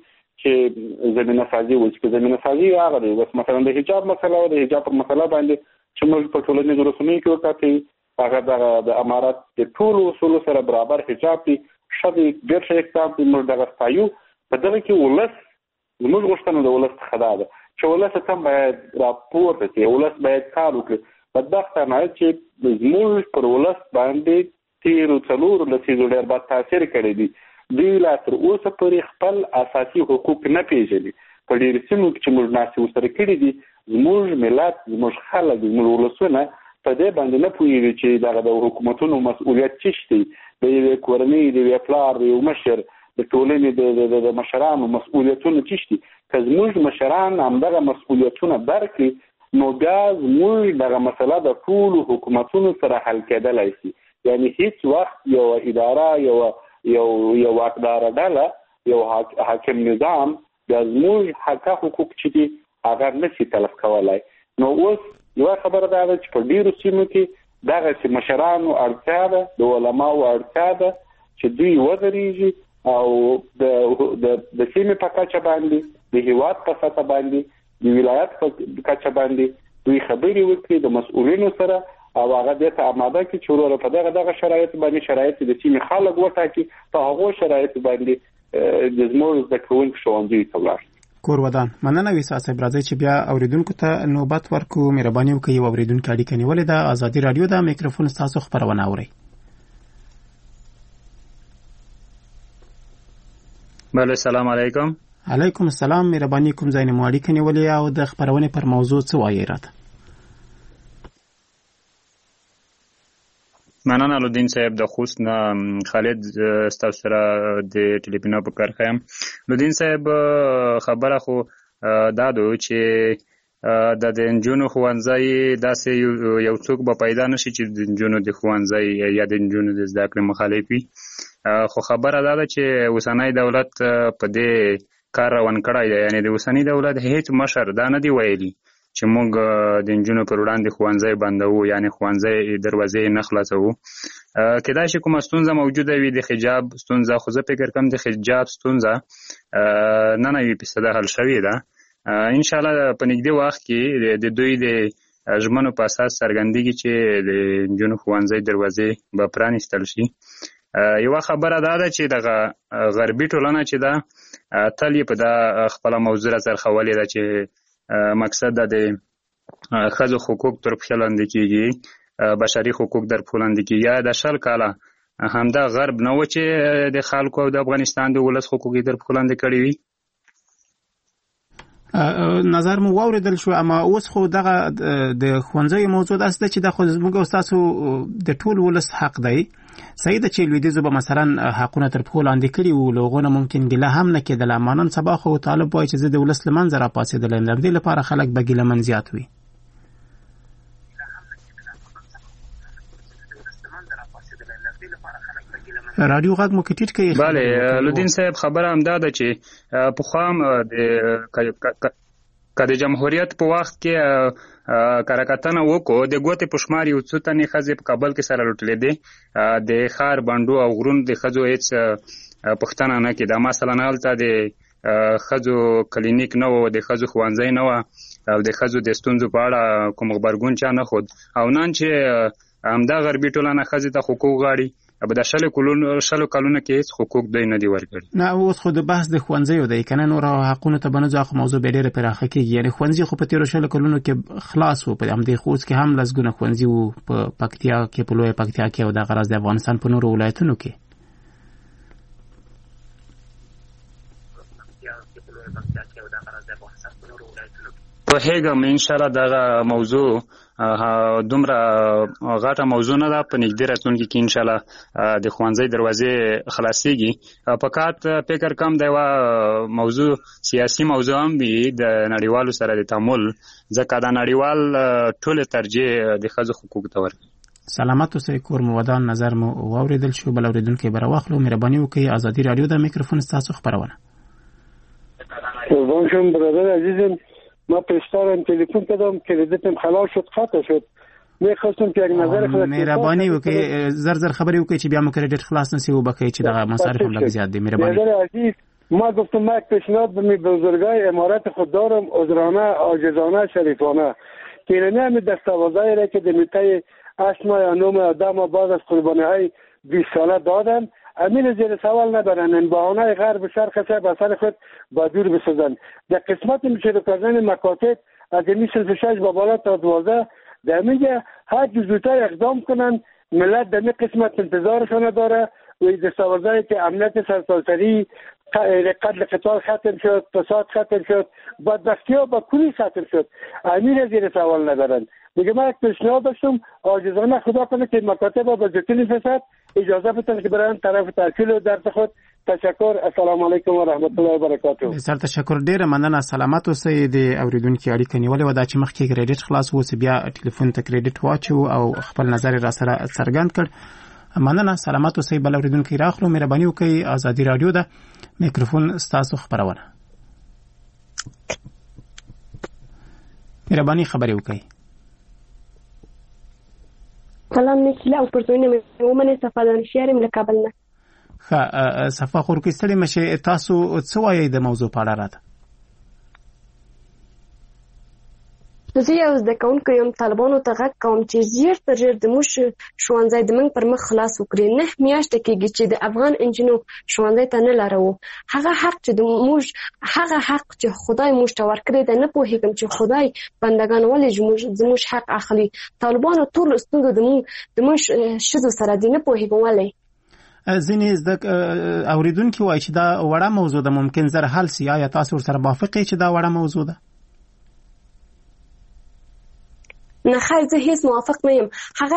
چې زمینه سازي وشي. زمینه سازي هغه دی بس مثلا د حجاب مسله او د حجاب پر مسله باندې چې موږ په ټولنیزو رسنیو کې وکړو هغه دغه د امارات د ټول اصولو سره برابر حجاب دی شدي ډېر ښه اقدام دی. موږ دغه ستایو. په دغه کې ولس موږ غوښتنه د ولس څخه ده چې ولس ته باید راپورته شي، ولس باید کار وکړي. بدبختانه چې زموږ پر ولس باندې تیرو څلورو لسیزو ډېر بد تاثیر کړی دی. دوی لا تر اوسه پورې خپل اساسي حقوق نه پیژني. په ډېرو سیمو کې چې موږ ناستې ورسره کړي دي زموږ ملت زموږ خلک زموږ ولسونه په دې باندې نه پوهېږي چې دغه د حکومتونو مسؤلیت څه شی دی. د یوې کورنۍ د یوې پلار د یو مشر د ټولنې د مشرانو مسؤلیتونه څه شي. که زموږ مشران همدغه مسؤلیتونه درکړي نو بیا زموږ دغه مسله د ټولو حکومتونو سره حل کېدلی شي. یعنی هیڅ وخت یو اداره یو یو یو واکدار ډله یو حاکم نظام د زموږ حقه حقوق چې دي هغه نشي تلف کولای. نو اوس یو خبره ده چې په ډیرو سیمو کې دغه چې مشرانو اړتیا ده د علماو اړتیا ده چې دوی ودرېږي او د د د سیمې په کچه باندې د هیواد په سطح باندې د ولایت په کچه باندې دوی خبرې وکړي د مسؤلینو سره او هغه د ته آماده کی چې ورو په دغه دغه شرایط باندې شرایط د سیمې خلک وټاکي په هغه شرایط باندې د زموږ د کوونک شوندې تولار کور ودان. مننه ویسا صاحب، راځي چې بیا اوریدونکو ته نوبت ورکو. مهرباني وکړئ یو اوریدونکو اړیکه نیولې ده. ازادي رادیو دا میکروفون تاسو خبرونه اوري. بله السلام علیکم. علیکم السلام. مهرباني کوم ځای نه مو اړیکه نیولې او د خبرونه پر موضوع څه وایي راته؟ مننه لودین صاحب د خوست نه خالد ستاسو سره د ټلیفون په کارخه یم. لودین صاحب خبره خو دا ده چې د د نجونو ښوونځی داسې یو څوک به پیدا نشي چې د نجونو د ښوونځی یا د نجونو د زده کړې مخالف وي. خو خبره دا ده چې اوسنی دولت په دې کار روان کړی دی. یعنې د اوسنی دولت هیڅ مشر دا نه دی ویلي چې موږ د نجونو پر وړاندې ښوونځی بندوو، یعنې ښوونځی دروازې نه خلاصوو. کېدای شي کومه ستونزه موجوده وي د حجاب ستونزه، خو زه فکر کوم د حجاب ستونزه نه نوي فیصده حل شوې ده. انشاءالله په نږدې وخت کې د دوی د ژمنو په اساس څرګندېږي چې د نجونو ښوونځی دروازې به پرانیستل شي. یوه خبره دا ده چې دغه غربي ټولنه چې ده تل یې په دا خپله موضوع راڅرخولې ده چې مقصد د ښځو حقوق تر پښې لاندې کېږي، بشري حقوق در پښو لاندې کېږي. یا د شل کاله همدا غرب نه و چې د خلکو او د افغانستان د ولس حقوق یې در پښو لاندې کړي وي. نظر مو واوریدل شو، اما اوس خو دغه د ښوونځیو موضوع داسې ده چې دا خو زموږ او ستاسو د ټول ولس حق دی. صحیح ده چې لویدیځو به مثلا حقونه تر پښو لاندې کړي وو، له هغو نه ممکن ګیله هم نه کېدله. اما نن سبا خو طالب وایي چې زه د ولس له منځه راپاڅېدلی یم. د دې لپاره خلک به ګیلهمن زیات وي. رادیو غږ مو کټیټ کوي. بله لودین صاحب خبره همدا ده چې پخوا که د جمهوریت په وخت کې کارکتنه وکړو د ګوتې په شمار یو څو تنې ښځې په کابل کې سره لوټلې دي. د ښار بانډو او غرونو د ښځو هېڅ پوښتنه نه کېده. مثلا هلته د ښځو کلینیک نه و، د ښځو ښوونځی نه و او د ښځو د ستونزو په اړه کوم غبرګون چا نه ښود. او نن چې همدا غربي ټولنه ښځې ته حقوق غواړي به د شلو کلونو شلو کلونو کې هیڅ حقوق دوی نه دي ورکړي. نه اوس خو د بحث د ښوونځیو دی کنه نور حقونه ته بنځو اخ موضوع به ډیره پراخه کیږي. یعنی ښوونځي خو په تیر شلو کلونو کې خلاص وو، په همدې خوځ کې هم لږ ګونه ښوونځي وو په پکتیا کې، په لوی پکتیا کې او د غرض د افغانستان په نورو ولایتونو کې. په هغه ان شاء الله دا موضوع دومره غاټه موضوع نه ده. په نږدې راتلونکي کې ان شاء الله د ښوونځي دروازې خلاصيږي. فقط فکر کوم دا یو موضوع سیاسي موضوع هم وي د نړیوالو سره د تعامل، ځکه دا نړیوال ټول ترجیح د ښځو حقوق ته ورکوي. سلامت اوسئ. کور مو ودان، نظر مو واوریدل شو. بل اوریدونکو به راواخلو. مهرباني وکړئ ازادي رادیو د میکروفون ستاسو خبرونه. قربان شم برادر عزیزم، ما پرستارم تلفن کردم کردیتم خلاص شد خطا شد. میخواستم که یک نظر خودت مهربانی وکړئ زر زر خبري وکړئ چې بیا مو کریډټ خلاص نسی وبکئ چې دغه مصارف هم لږ زیات دي. مهرباني. برادر عزیز، ما گفتم ما یک پیشنهاد به می بزرگای امارات خود دارم، عذرانه عاجزانه شریفانه که اینمی دستاوردهایی را که دمیته اسما یا نوم آدم بعد از قربانی های بیست ساله دادن امین زیر سوال نبرن. این بهانه غرب شرق سه بسر خود با دور بسازن. در قسمت میشه کردن مکاتب از این صرف شش با بالا تا دوازده در میگه هر جزوتر اقدام کنن. ملت در این قسمت انتظارشان داره و این دستاوردهایی که امنیت سرتاسری، قتل قتال ختم شد، فساد ختم شد، بدبختی ها با کلی ختم شد. امین زیر سوال نبرن. میگه من یک پیشنهاد داشتم عاجزانه خدا کنه که مکاتب با زیتونی فساد اجازه بدن که برن طرف تحصیل و درس خود. تشکر. السلام علیکم و رحمت الله و برکاته. بسیار تشکر. ډیره مننه. سلامت اوسئ. د اوریدونکو اړیکه نیولې و دا چې مخکې کریډټ خلاص وو، بیا ټلیفون ته کریډټ واچو او خپل نظر را سره څرګند کړ. مننه. سلامت اوسئ. بل اوریدونکو راخلو. مهرباني وکړئ ازادي رادیو ده میکروفون ستاسو خبرونه. مهرباني خبري وکړئ. سلام نشله او پرځونه مې ومنه صفه دانشیارم له کابل نه. ښه صفه خور کې ستړي مشه تاسو څه وایي د موضوع په اړه راته؟ زه یو زده کوونکی یم. طالبانو ته غږ کوم چې ژر تر ژره زموږ ښوونځی د موږ پر مخ خلاص وکړي. نه میاشته کېږي چې د افغان انجینو ښوونځی ته نه لارو. هغه حق چې موږ هغه حق چې خدای موږ ته ورکړی دی، نه پوهېږم چې خدای بندګان ولې زموږ حق اخلي. طالبانو ټول ستونزو د موږ د موږ ښځو سره دي، نه پوهېږم ولې. ځینې زده اورېدونکي وایي چې دا وړه موضوع ده، ممکن زر حل سي. آیا تاسو ورسره موافق یئ چې دا وړه موضوع ده؟ نه خیر، زه هیڅ موافق نه یم. هغه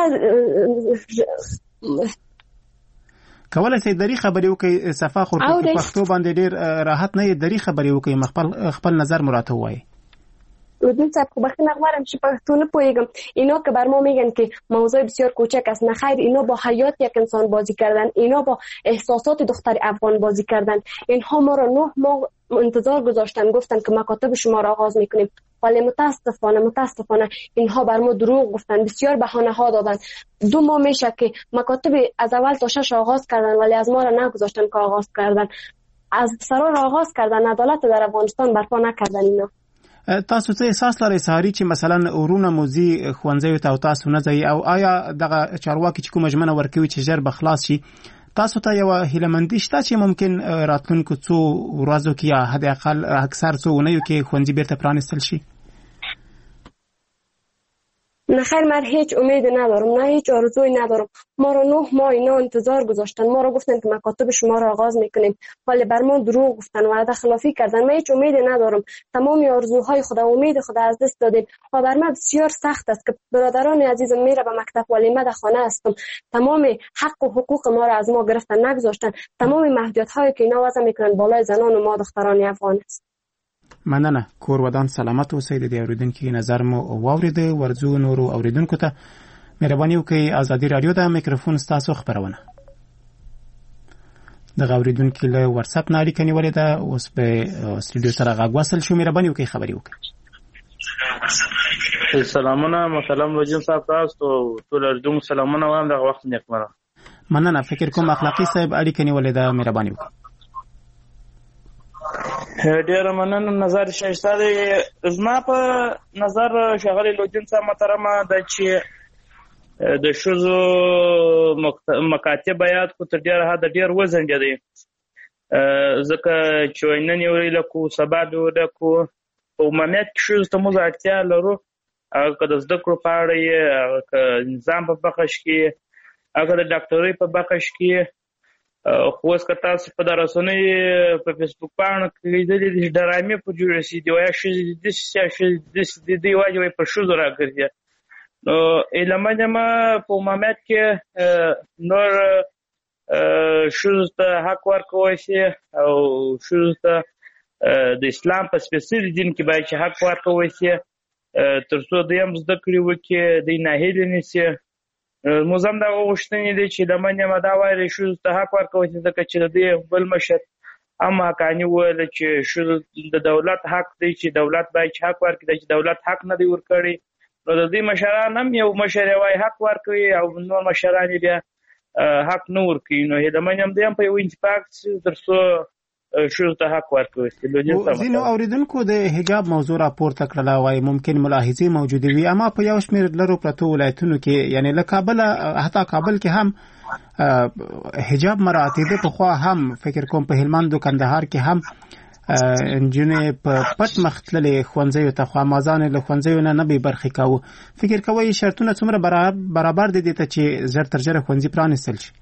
کولای شي دری خبرې وکړي. صفه خور په پښتو باندې ډېر راحت نه یې، دری خبرې وکړي، خپل خپل نظر مراته وایي. ودون صاحب خب بخیر نغمارم چی پختو نپویگم. اینا که بر ما میگن که موضوع بسیار کوچک است، نه خیر، اینا با حیات یک انسان بازی کردن، اینا با احساسات دختر افغان بازی کردن. اینها ما را نه ماه انتظار گذاشتن، گفتن که مکاتب شما را آغاز میکنیم، ولی متاسفانه متاسفانه اینها بر ما دروغ گفتن، بسیار بهانه ها دادن. دو ماه میشه که مکاتب از اول تا شش آغاز کردن ولی از ما را نگذاشتن که آغاز کردن. از سرا آغاز کردن، عدالت در افغانستان برپا نکردن. اینا تاسو څه احساس لرئ سهاري چې مثلا ورونه موزي ښوونځیو ته او تاسو نه ځئ، او آیا دغه چارواکي چې کومه ژمنه ورکوي چې ژر به خلاص شي، تاسو ته یو هیلهمندي شته چې ممکن راتلونکو څو ورځو کې یا حد اقل اکثر څو اونیو کې ښوونځي بیرته پرانیستل شي؟ نه خیر، من هیچ امید ندارم، نه هیچ آرزوی ندارم. ما رو نه ماه اینا انتظار گذاشتن، ما رو گفتن که مکاتب شما رو آغاز میکنیم ولی بر ما دروغ گفتن، وعده خلافی کردن. من هیچ امید ندارم. تمام آرزوهای خود، امید خود از دست دادیم و بر من بسیار سخت است که برادران عزیزم میره به مکتب ولی من در خانه هستم. تمام حق و حقوق ما رو از ما گرفتن، نگذاشتن. تمام محدودیت هایی که اینا وضع میکنن بالای زنان و ما دختران افغان است. مننه. کور ودان سلامت اوسئ. د اوریدونکو نظر مو واورید. ورځو نورو اوریدونکو ته مهرباني وکړئ ازادي رادیو د میکروفون ستاسو خبرونه. د اوریدونکو له واتساپ نه اړیکه نیولې ده، اوس په سټوډیو سره غږ وصل شو. مهرباني وکړئ خبري وکړئ. سلامونه محترم وجیم صاحب، تاسو ټول اردو سلامونه وایم. دغه وخت نیکمرغه. مننه. فکر کوم اخلاقی صاحب اړیکه نیولې ده، مهرباني وکړئ. ډیره مننه. نظر شایسته دی. زما په نظر ښاغلی لودین صاحب محترمه ده چې د ښځو مکاتب باید خو تر ډېره حده ډېر وځنډېدی، ځکه چې نن یې ویله کړو سبا به ویله کړو. په عمومیت کې ښځو ته موږ اړتیا لرو، هغه که د زده کړو په اړه یې، هغه که نظام په بخش کې، هغه د ډاکټرۍ په بخش کې. خو اوس که تاسو په د رسنیو په فیسبوک پاڼو کې لیدلي دي ډرامې په جوړې شي دي، وایي ښځې دې داسې شي، ښځې داسې دي، دوی وایي وایي په ښځو راګرځي. نو ایله من یم په عمومیت کې نور ښځو ته حق ورکوی شي او ښځو ته د اسلام په سپېڅلي دین کې باید چې حق ورکوی شي تر څو دوی هم زده کړې وکړي، دوی ناهیلې نه شي. موږ هم دغه غوښتنې دي چې له من یم دا وایي ښځو ته حق ورکوی شي، ځکه چې د دوی بل مشر هم حقاني وویله چې ښځو د دولت حق دی، چې دولت باید چې حق ورکړي، چې دولت حق نه دی ورکړی. نو د دوی مشران هم یو مشر یې وایي حق ورکوي او نور مشران یې بیا حق نه ورکوي. نو هیله من یم دوی هم په یو اتفاق شي تر څو ښځو ته حق ورکوي. ځینو اوریدونکو د حجاب موضوع راپورته کړله، وایي ممکن ملاحظې موجودې وي، اما په یو شمېر لرو پرتو ولایتونو کې، یعنی له کابله حتی کابل کې هم حجاب مراعاتېده. پخوا هم فکر کوم په هلمند او کندهار کې هم نجونې په پټ مخ تللې ښوونځیو ته، خو امازانې له ښوونځیو نه نه به یې برخې کاوه. فکر کوئ شرطونه څومره برابر دي دې ته چې زر تر ژره ښوونځي پرانیستل شي؟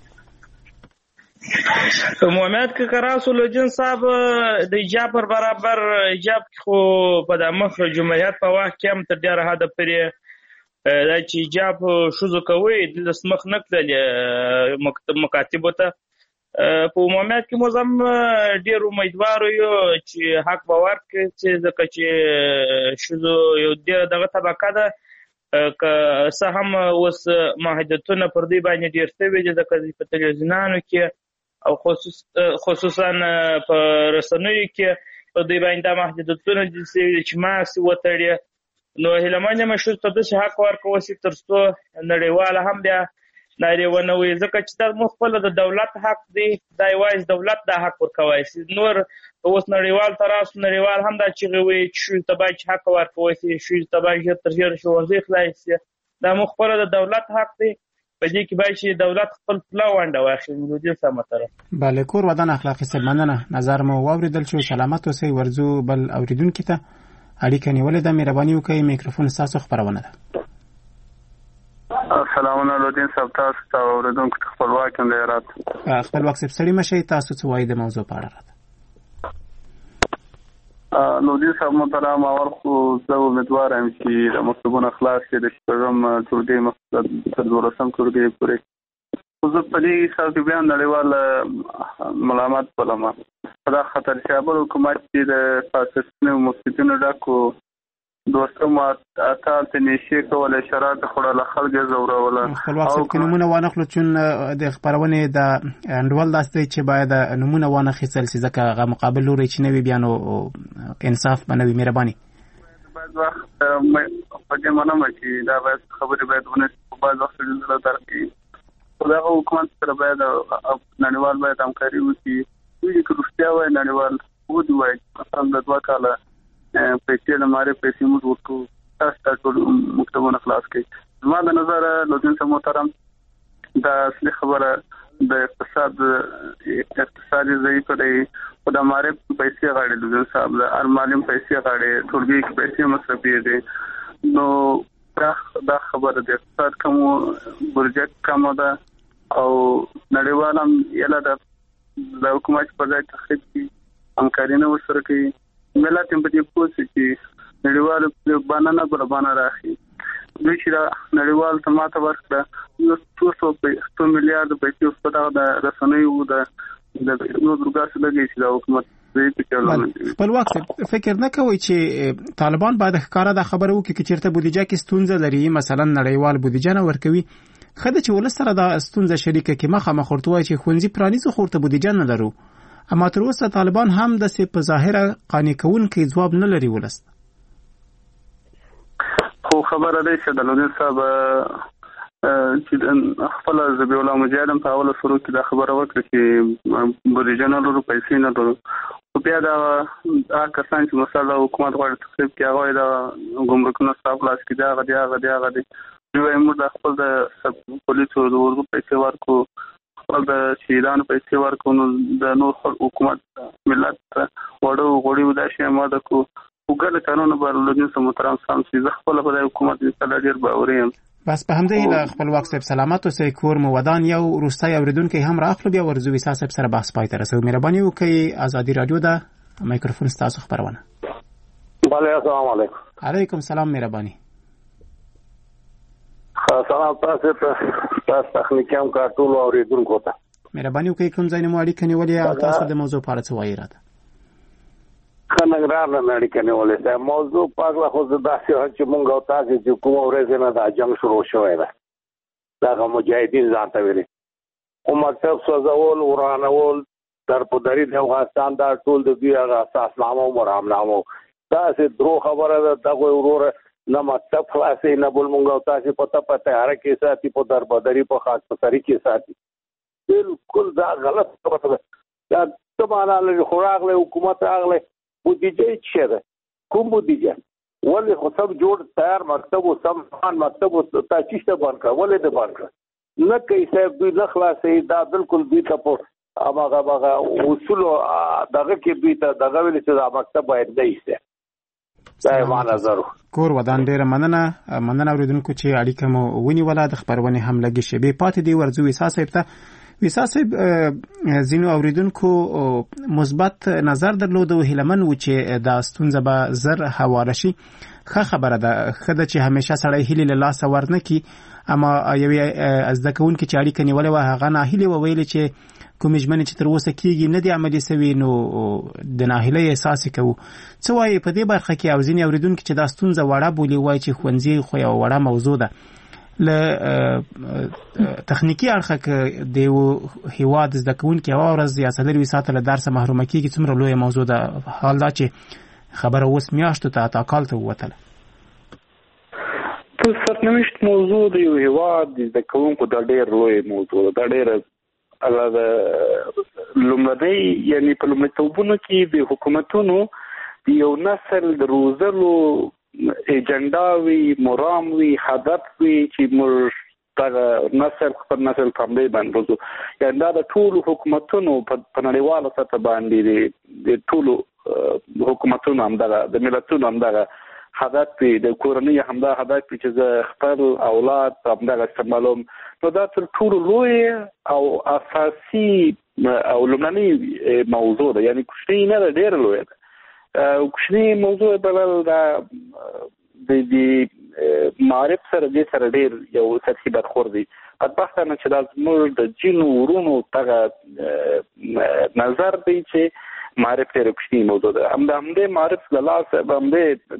په عمومیت کې که راسو لوجین صاحب د حجاب پر برابر حجاب خو په د مخ جمهوریت په وخت کې هم تر ډېره حده پورې دا چې حجاب ښځو کوي دلته مخ نه تللې مکاتبو ته. په عمومیت کې موږ هم ډېر امیدوار یو چې حق به ورکړي، چې ځکه چې ښځو یو ډېره دغه طبقه ده، که څه هم اوس محدودیتونه پر دوی باندې ډېر شوي دي، ځکه په تلویزیونانو کې او خصوصا په رسنیو کې په دوی باندې دا محدودیتونه دي چې ماسک وتړي. نو هیله من یم ښځو ته داسې حق ورکوی شي تر څو نړیواله هم بیا نارې ونه وي، ځکه چې دا موږ خپله د دولت حق دی، دا یوازې دولت دا حق ورکوی شي. نور اوس نړیوال ته راسو، نړیوال هم دا چیغې وایي چې ښځو ته باید حق ورکوی شي، ښځو ته باید ژر تر ژره ښوونځي خلاص شي. دا موږ خپله د دولت حق دی، په دې کې باید چې دولت خپل پله ونډه واخلي. مولودي صاحب محترم. بله، کور ودان اخلاقي صاحب مننه، نظر مو واورېدل شو، سلامت اوسئ. ورځو بل اورېدونکي ته اړیکه نیولې ده، مهرباني وکړئ، میکروفون ستاسو خپرونه ده. سلامونه لودین صاحب، تاسو ته اوریدونکو ته خپلواک یم د هرات. خپلواک صاحب ستړي مه شئ، تاسو څه وایي د موضوع په اړه؟ لودین صاحب محترم، اول خو زه امیدوار یم چې د مکتبونه خلاص شي د شپږم ټولګي مخکې تر دولسم ټولګي پورې. خو زه په دې حساب کې بیا نړیوال ملامت بولم په دا خطر چې ابل حکومت چې د پاکستاني مفسدینو ډکو دوستم اتال ته نشي کولای شرایط خوړل خلک زوروله. خپلواک صاحب کې نمونه وانخلو چون د خبرونه د انډول داستي چې باید نمونه وانخېڅل سي، ځکه هغه مقابل لوري چې نوي بیانو انصاف بنوي. مهرباني بعد وخت په دې معنی چې دا باید خبرې باید ونه په بعض وخت کې درکې خدای حکومت سره باید نړیوال باید همکاري وکړي. دوی که رښتیا وایي نړیوال ودی وایي مثلا د دوه کاله پیسې لماره پیسې موږ ورکو تاسو ته ټول مکتبونه خلاص کړي. زما د نظر لودین صاحب محترم دا اصلي خبره د اقتصاد اقتصادي ضعیف دی، خو د ماره پیسې غاړي لودین صاحب د ارمالیم پیسې غاړي ټولګي کې پیسې مصرفي دي. نو دا خبره د اقتصاد کوم برجک کوم ده او نړیوال هم یلا د حکومت په ځای تخریب کی همکاري نه وسره کوي. ملت هم په دې پوښتنه چې نړیوال په باندې نه بل باندې راخي دوی چې نړیوال سماته ورکړه نو څو څو میلیارډ پیسې په دغه د رسنیو د د نو درګاس لګي چې د حکومت خپلواک فکر نه کوي چې طالبان باید ښکارا د خبرو کې چې چیرته بودیجه کې ستونزه لري، مثلا نړیوال بودیجه نه ورکوي، خدای چې ول سره د ستونزه شریکه کې مخه مخورتوي چې خونځي پرانیزو خورته بودیجه نه لرو، اما تر اوسه طالبان هم د څه په ظاهره قانع کوونکی ځواب نه لري ولست. خو خبره ده چې د لودین صاحب چې خپل زبی الله مجاهد په اوله شروع کې د خبره وکړه چې بودیجه نه لرو، پیسې نه لرو. خو بیا دا کسان چې مثلا حکومت غواړي تخریب کوي هغه د ګمرکونو صاحب لاس کې دا غدي هغه دی هغه دی یو موږ د خپل د پولیسو د ورغو پیسې ورکو خپل د شهیدانو پیسې ورکو نو د نور حکومت ملت وړو غوړي ودا شي ماده کو وګړه قانون بر لږ سم محترم سم سي زه خپل په حکومت کې ډېر باوریم. بس په همدې له خپل واک صاحب سلامت اوسئ کور مو ودان یو روستای اوریدونکو هم راخلو بیا ورزو وسا صاحب سره بحث پای ته رسو. مهرباني وکړئ ازادي رادیو دا مایکروفون تاسو خبرونه. بله السلام علیکم. علیکم سلام مهرباني. سلام تاسو ته تاسو تخنیکم کا ټول اوریدونکو ته. مهرباني وکړئ کوم ځای نه مو اړیکه نیولې او تاسو د موضوع په اړه څه وایي راته. خنګران نه اړیکه نیولې ده موضوع په اړه خو زه داسې چې مونږ او تاسو چې کوم ورځ نه دا جنگ شروع شوی ده دا مجاهدین ځان ته ویلي او مکتب سوځول ورانول در په دری د افغانستان دا ټول د دوی هغه اساسنامه او مرامنامه دا سه درو خبره ده دغه وروره نه مکتب خلاصې نه بل مونږ او تاسو پته پته هر کې ساتي په در بدري په خاص په طریقې ساتي بالکل دا غلط خبره ده. دا تمانا له خوراک له حکومت اغله بودیجه چه ده کوم بودیجه ولی خو سب جوړ تیار مکتب او سم مکتب او تاسیس باندې ولې د باندې نه کوي صاحب دوی نه خلاصې دا بالکل دوی ته په هغه هغه اصول دغه کې دوی ته دغه ویل چې دا مکتب باید دیسته دا ما نظر کور ودان ډیره مننه مننه اوریدونکو چې اړیکه مو ونیوله د خبرونه هم لګی شي به پاتې دی ورځو وسا صاحب ته وسا صاحب زینو اوریدونکو مثبت نظر درلود او هلمن و چې دا ستونزه به زر حواله شي ښه خبره ده خدای چې همیشه سړی هیله له لاس ورنه کی اما یوې از د کون کې چې اړیکه نیولې و هغه نه هیله و ویل چې کوم ژمنه چې تر اوسه کیږي نه دی عملي سوي نو د ناهیلۍ احساس کوو. څه وایي په دې برخه کې او ځینې اوریدونکو چې دا ستونزه وړه بولي وایي چې ښوونځي خو یو وړه موضوع ده له تخنیکی اړخه د یو هیواد زده کوونکي او ورځ یا څلور ساعته له درس محروم کیږي څومره لوی موضوع ده حال دا چې خبره اوس میاشتو ته تا کال ته ووتله. په سرنوشت موضوع د یو هیواد د زده کوونکو دا ډېر لوی موضوع ده. دا ډېر هغه د لومړنۍ یعنی په لومړیتوبونو کې د حکومتونو د یو نسل د روزلو ایجنډا وی مرام وی هدف وی چې موږ دغه نسل خپل نسل په دې باندې وځو یعنی دا د ټولو حکومتونو په نړیواله سطح باندې د ټولو حکومتونو هم دغه د ملتونو هم دغه هدف وی د کورنۍ هم دا هدف چې زه خپل اولاد هم دغه استعمالوم نو دا تر ټولو لوی او اساسي او لومړنۍ موضوع ده یعنی کوشنی نه ډېر لوی ده. کوشنی موضوع بلل دا د دې معرف سره دې سره ډېر یو سطحي برخورد دی. بدبختانه چې دا زموږ د جنو ورونو دغه نظر دی چې معرف ډېر کوشنی موضوع ده. هم د همدې معرف له لاسه هم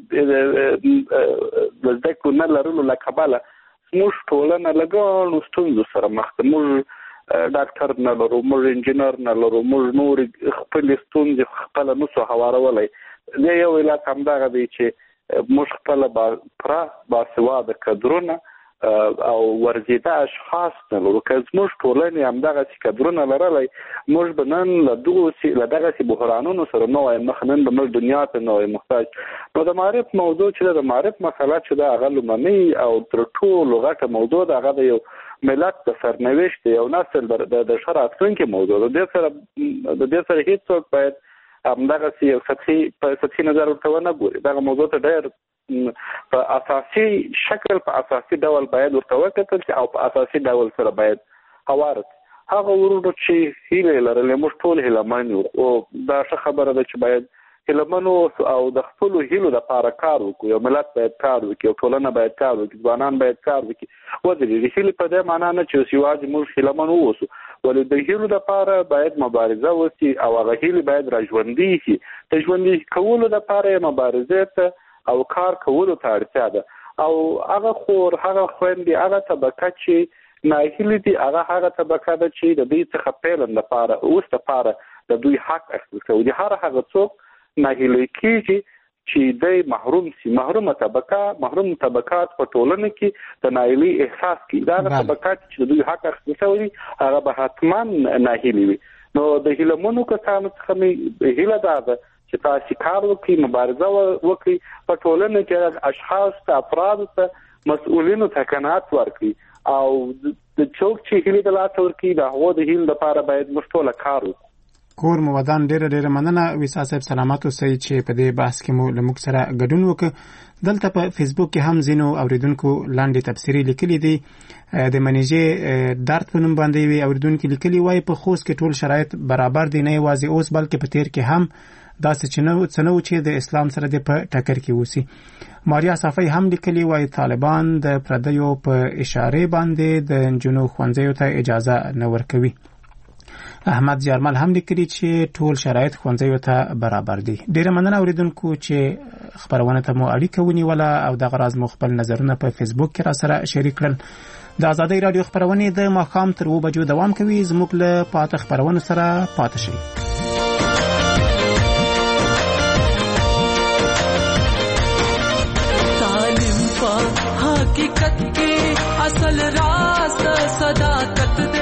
د زده کړو نه لرلو له کبله زموږ ټولنه له ګڼو ستونزو سره مخ ده. موږ ډاکټر نه لرو موږ انجینر نه لرو موږ نور خپل ستونزې خپل نسو هوارولی دی. یو علت همدغه دی چې موږ خپل پوره باسواده کدرونه او ورزیده اشخاص نه لرو. که زموږ ټولنې همدغسې کدرونه لرلی موږ به نن له دغسې بحرانونو سره نه وای مخ نن به موږ دنیا ته نه وای محتاج. نو د معرف موضوع چې ده د معرف مسله چې ده هغه لومړنۍ او تر ټولو غټه موضوع ده. هغه د یو ملت د سرنوشت یو نسل د ښه راتلونکي موضوع ده. د دې سره د دې سره هېڅوک باید همدغسې یو سطحي په سطحي نظر ورته ونه ګوري. دغه موضوع ته ډېر په اساسي شکل په اساسي ډول باید ورته وکتل شي او په اساسي ډول سره باید هوار هغه ورونو چې هیلې لرلې موږ ټول هیلهمن یو او دا ښه خبره ده چې باید هیلهمن او د خپلو هیلو دپاره کار وکړو. یو ملت باید کار وکړي یو ټولنه باید کار وکړي ځوانان باید کار وکړي ودرېږي. هیلې په دې معنا نه چې یوازې موږ هیلهمن واوسو ولې د هیلو دپاره باید مبارزه وشي او هغه هیلې باید را ژوندۍ شي. د ژوندۍ کولو دپاره یې مبارزې ته او کار کولو ته اړتیا ده او هغه خور هغه خویندې هغه طبقه چې ناهیلې دي هغه هغه طبقه ده چې د دوی څخه پیلن دپاره اوس دپاره د دوی حق اخیستل کوي. هر هغه څوک ناهیلی کېږي چې دی محروم سي. محرومه طبقه محروم طبقات په ټولنه کې د ناهیلۍ احساس کوي. دا هغه طبقات چې د دوی حق اخیستل شوی وي هغه به حتما ناهیلي وي. نو د هیلهمنو کسانو څخه مې هیله دا ده چې تاسې کار وکړئ مبارزه وکړئ په ټولنه کې اشخاص ته افرادو ته مسؤلینو ته قناعت ورکړي او د چوک چې هیله د لاس ورکړي د هغو د هیل لپاره باید موږ ټول کار وکړو. کور مو ودان ډیره ډیره مننه ویسا صاحب، سلامات اوسئ چې په دې بحث کې مو له موږ سره ګډون وکړ. دلته په فیسبوک کې هم ځینو اوریدونکو لاندې تبصرې لیکلي دي. د منیجې درد په نوم باندې وی اوریدونکو لیکلي وای په خوست کې ټول شرایط برابر دي، نه یوازې اوس بلکې په تیر کې هم داسې چې نو څنو چې د اسلام سره د په ټکر کې وسی. ماریا صافی هم لیکلي وای طالبان د پردیو په اشاره باندې د جنو خوانځیو ته اجازه نه ورکوي. احمد جرمل هم لیکلي چې ټول شرایط خوانځیو ته برابر دي. ډیره مننه اوریدونکو چې خبرونه ته مو اړیکه ونیوله او د غراز مو خپل نظرونه په فیسبوک کې را سره شریک کړل. د آزادۍ رادیو خبرونه د ماښام تر اوه بجو دوام کوي. زموږ له پاته خبرونه سره پاتې شئ. تعلیم په حقیقت کې اصل راز صداقت ده.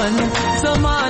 وطن زما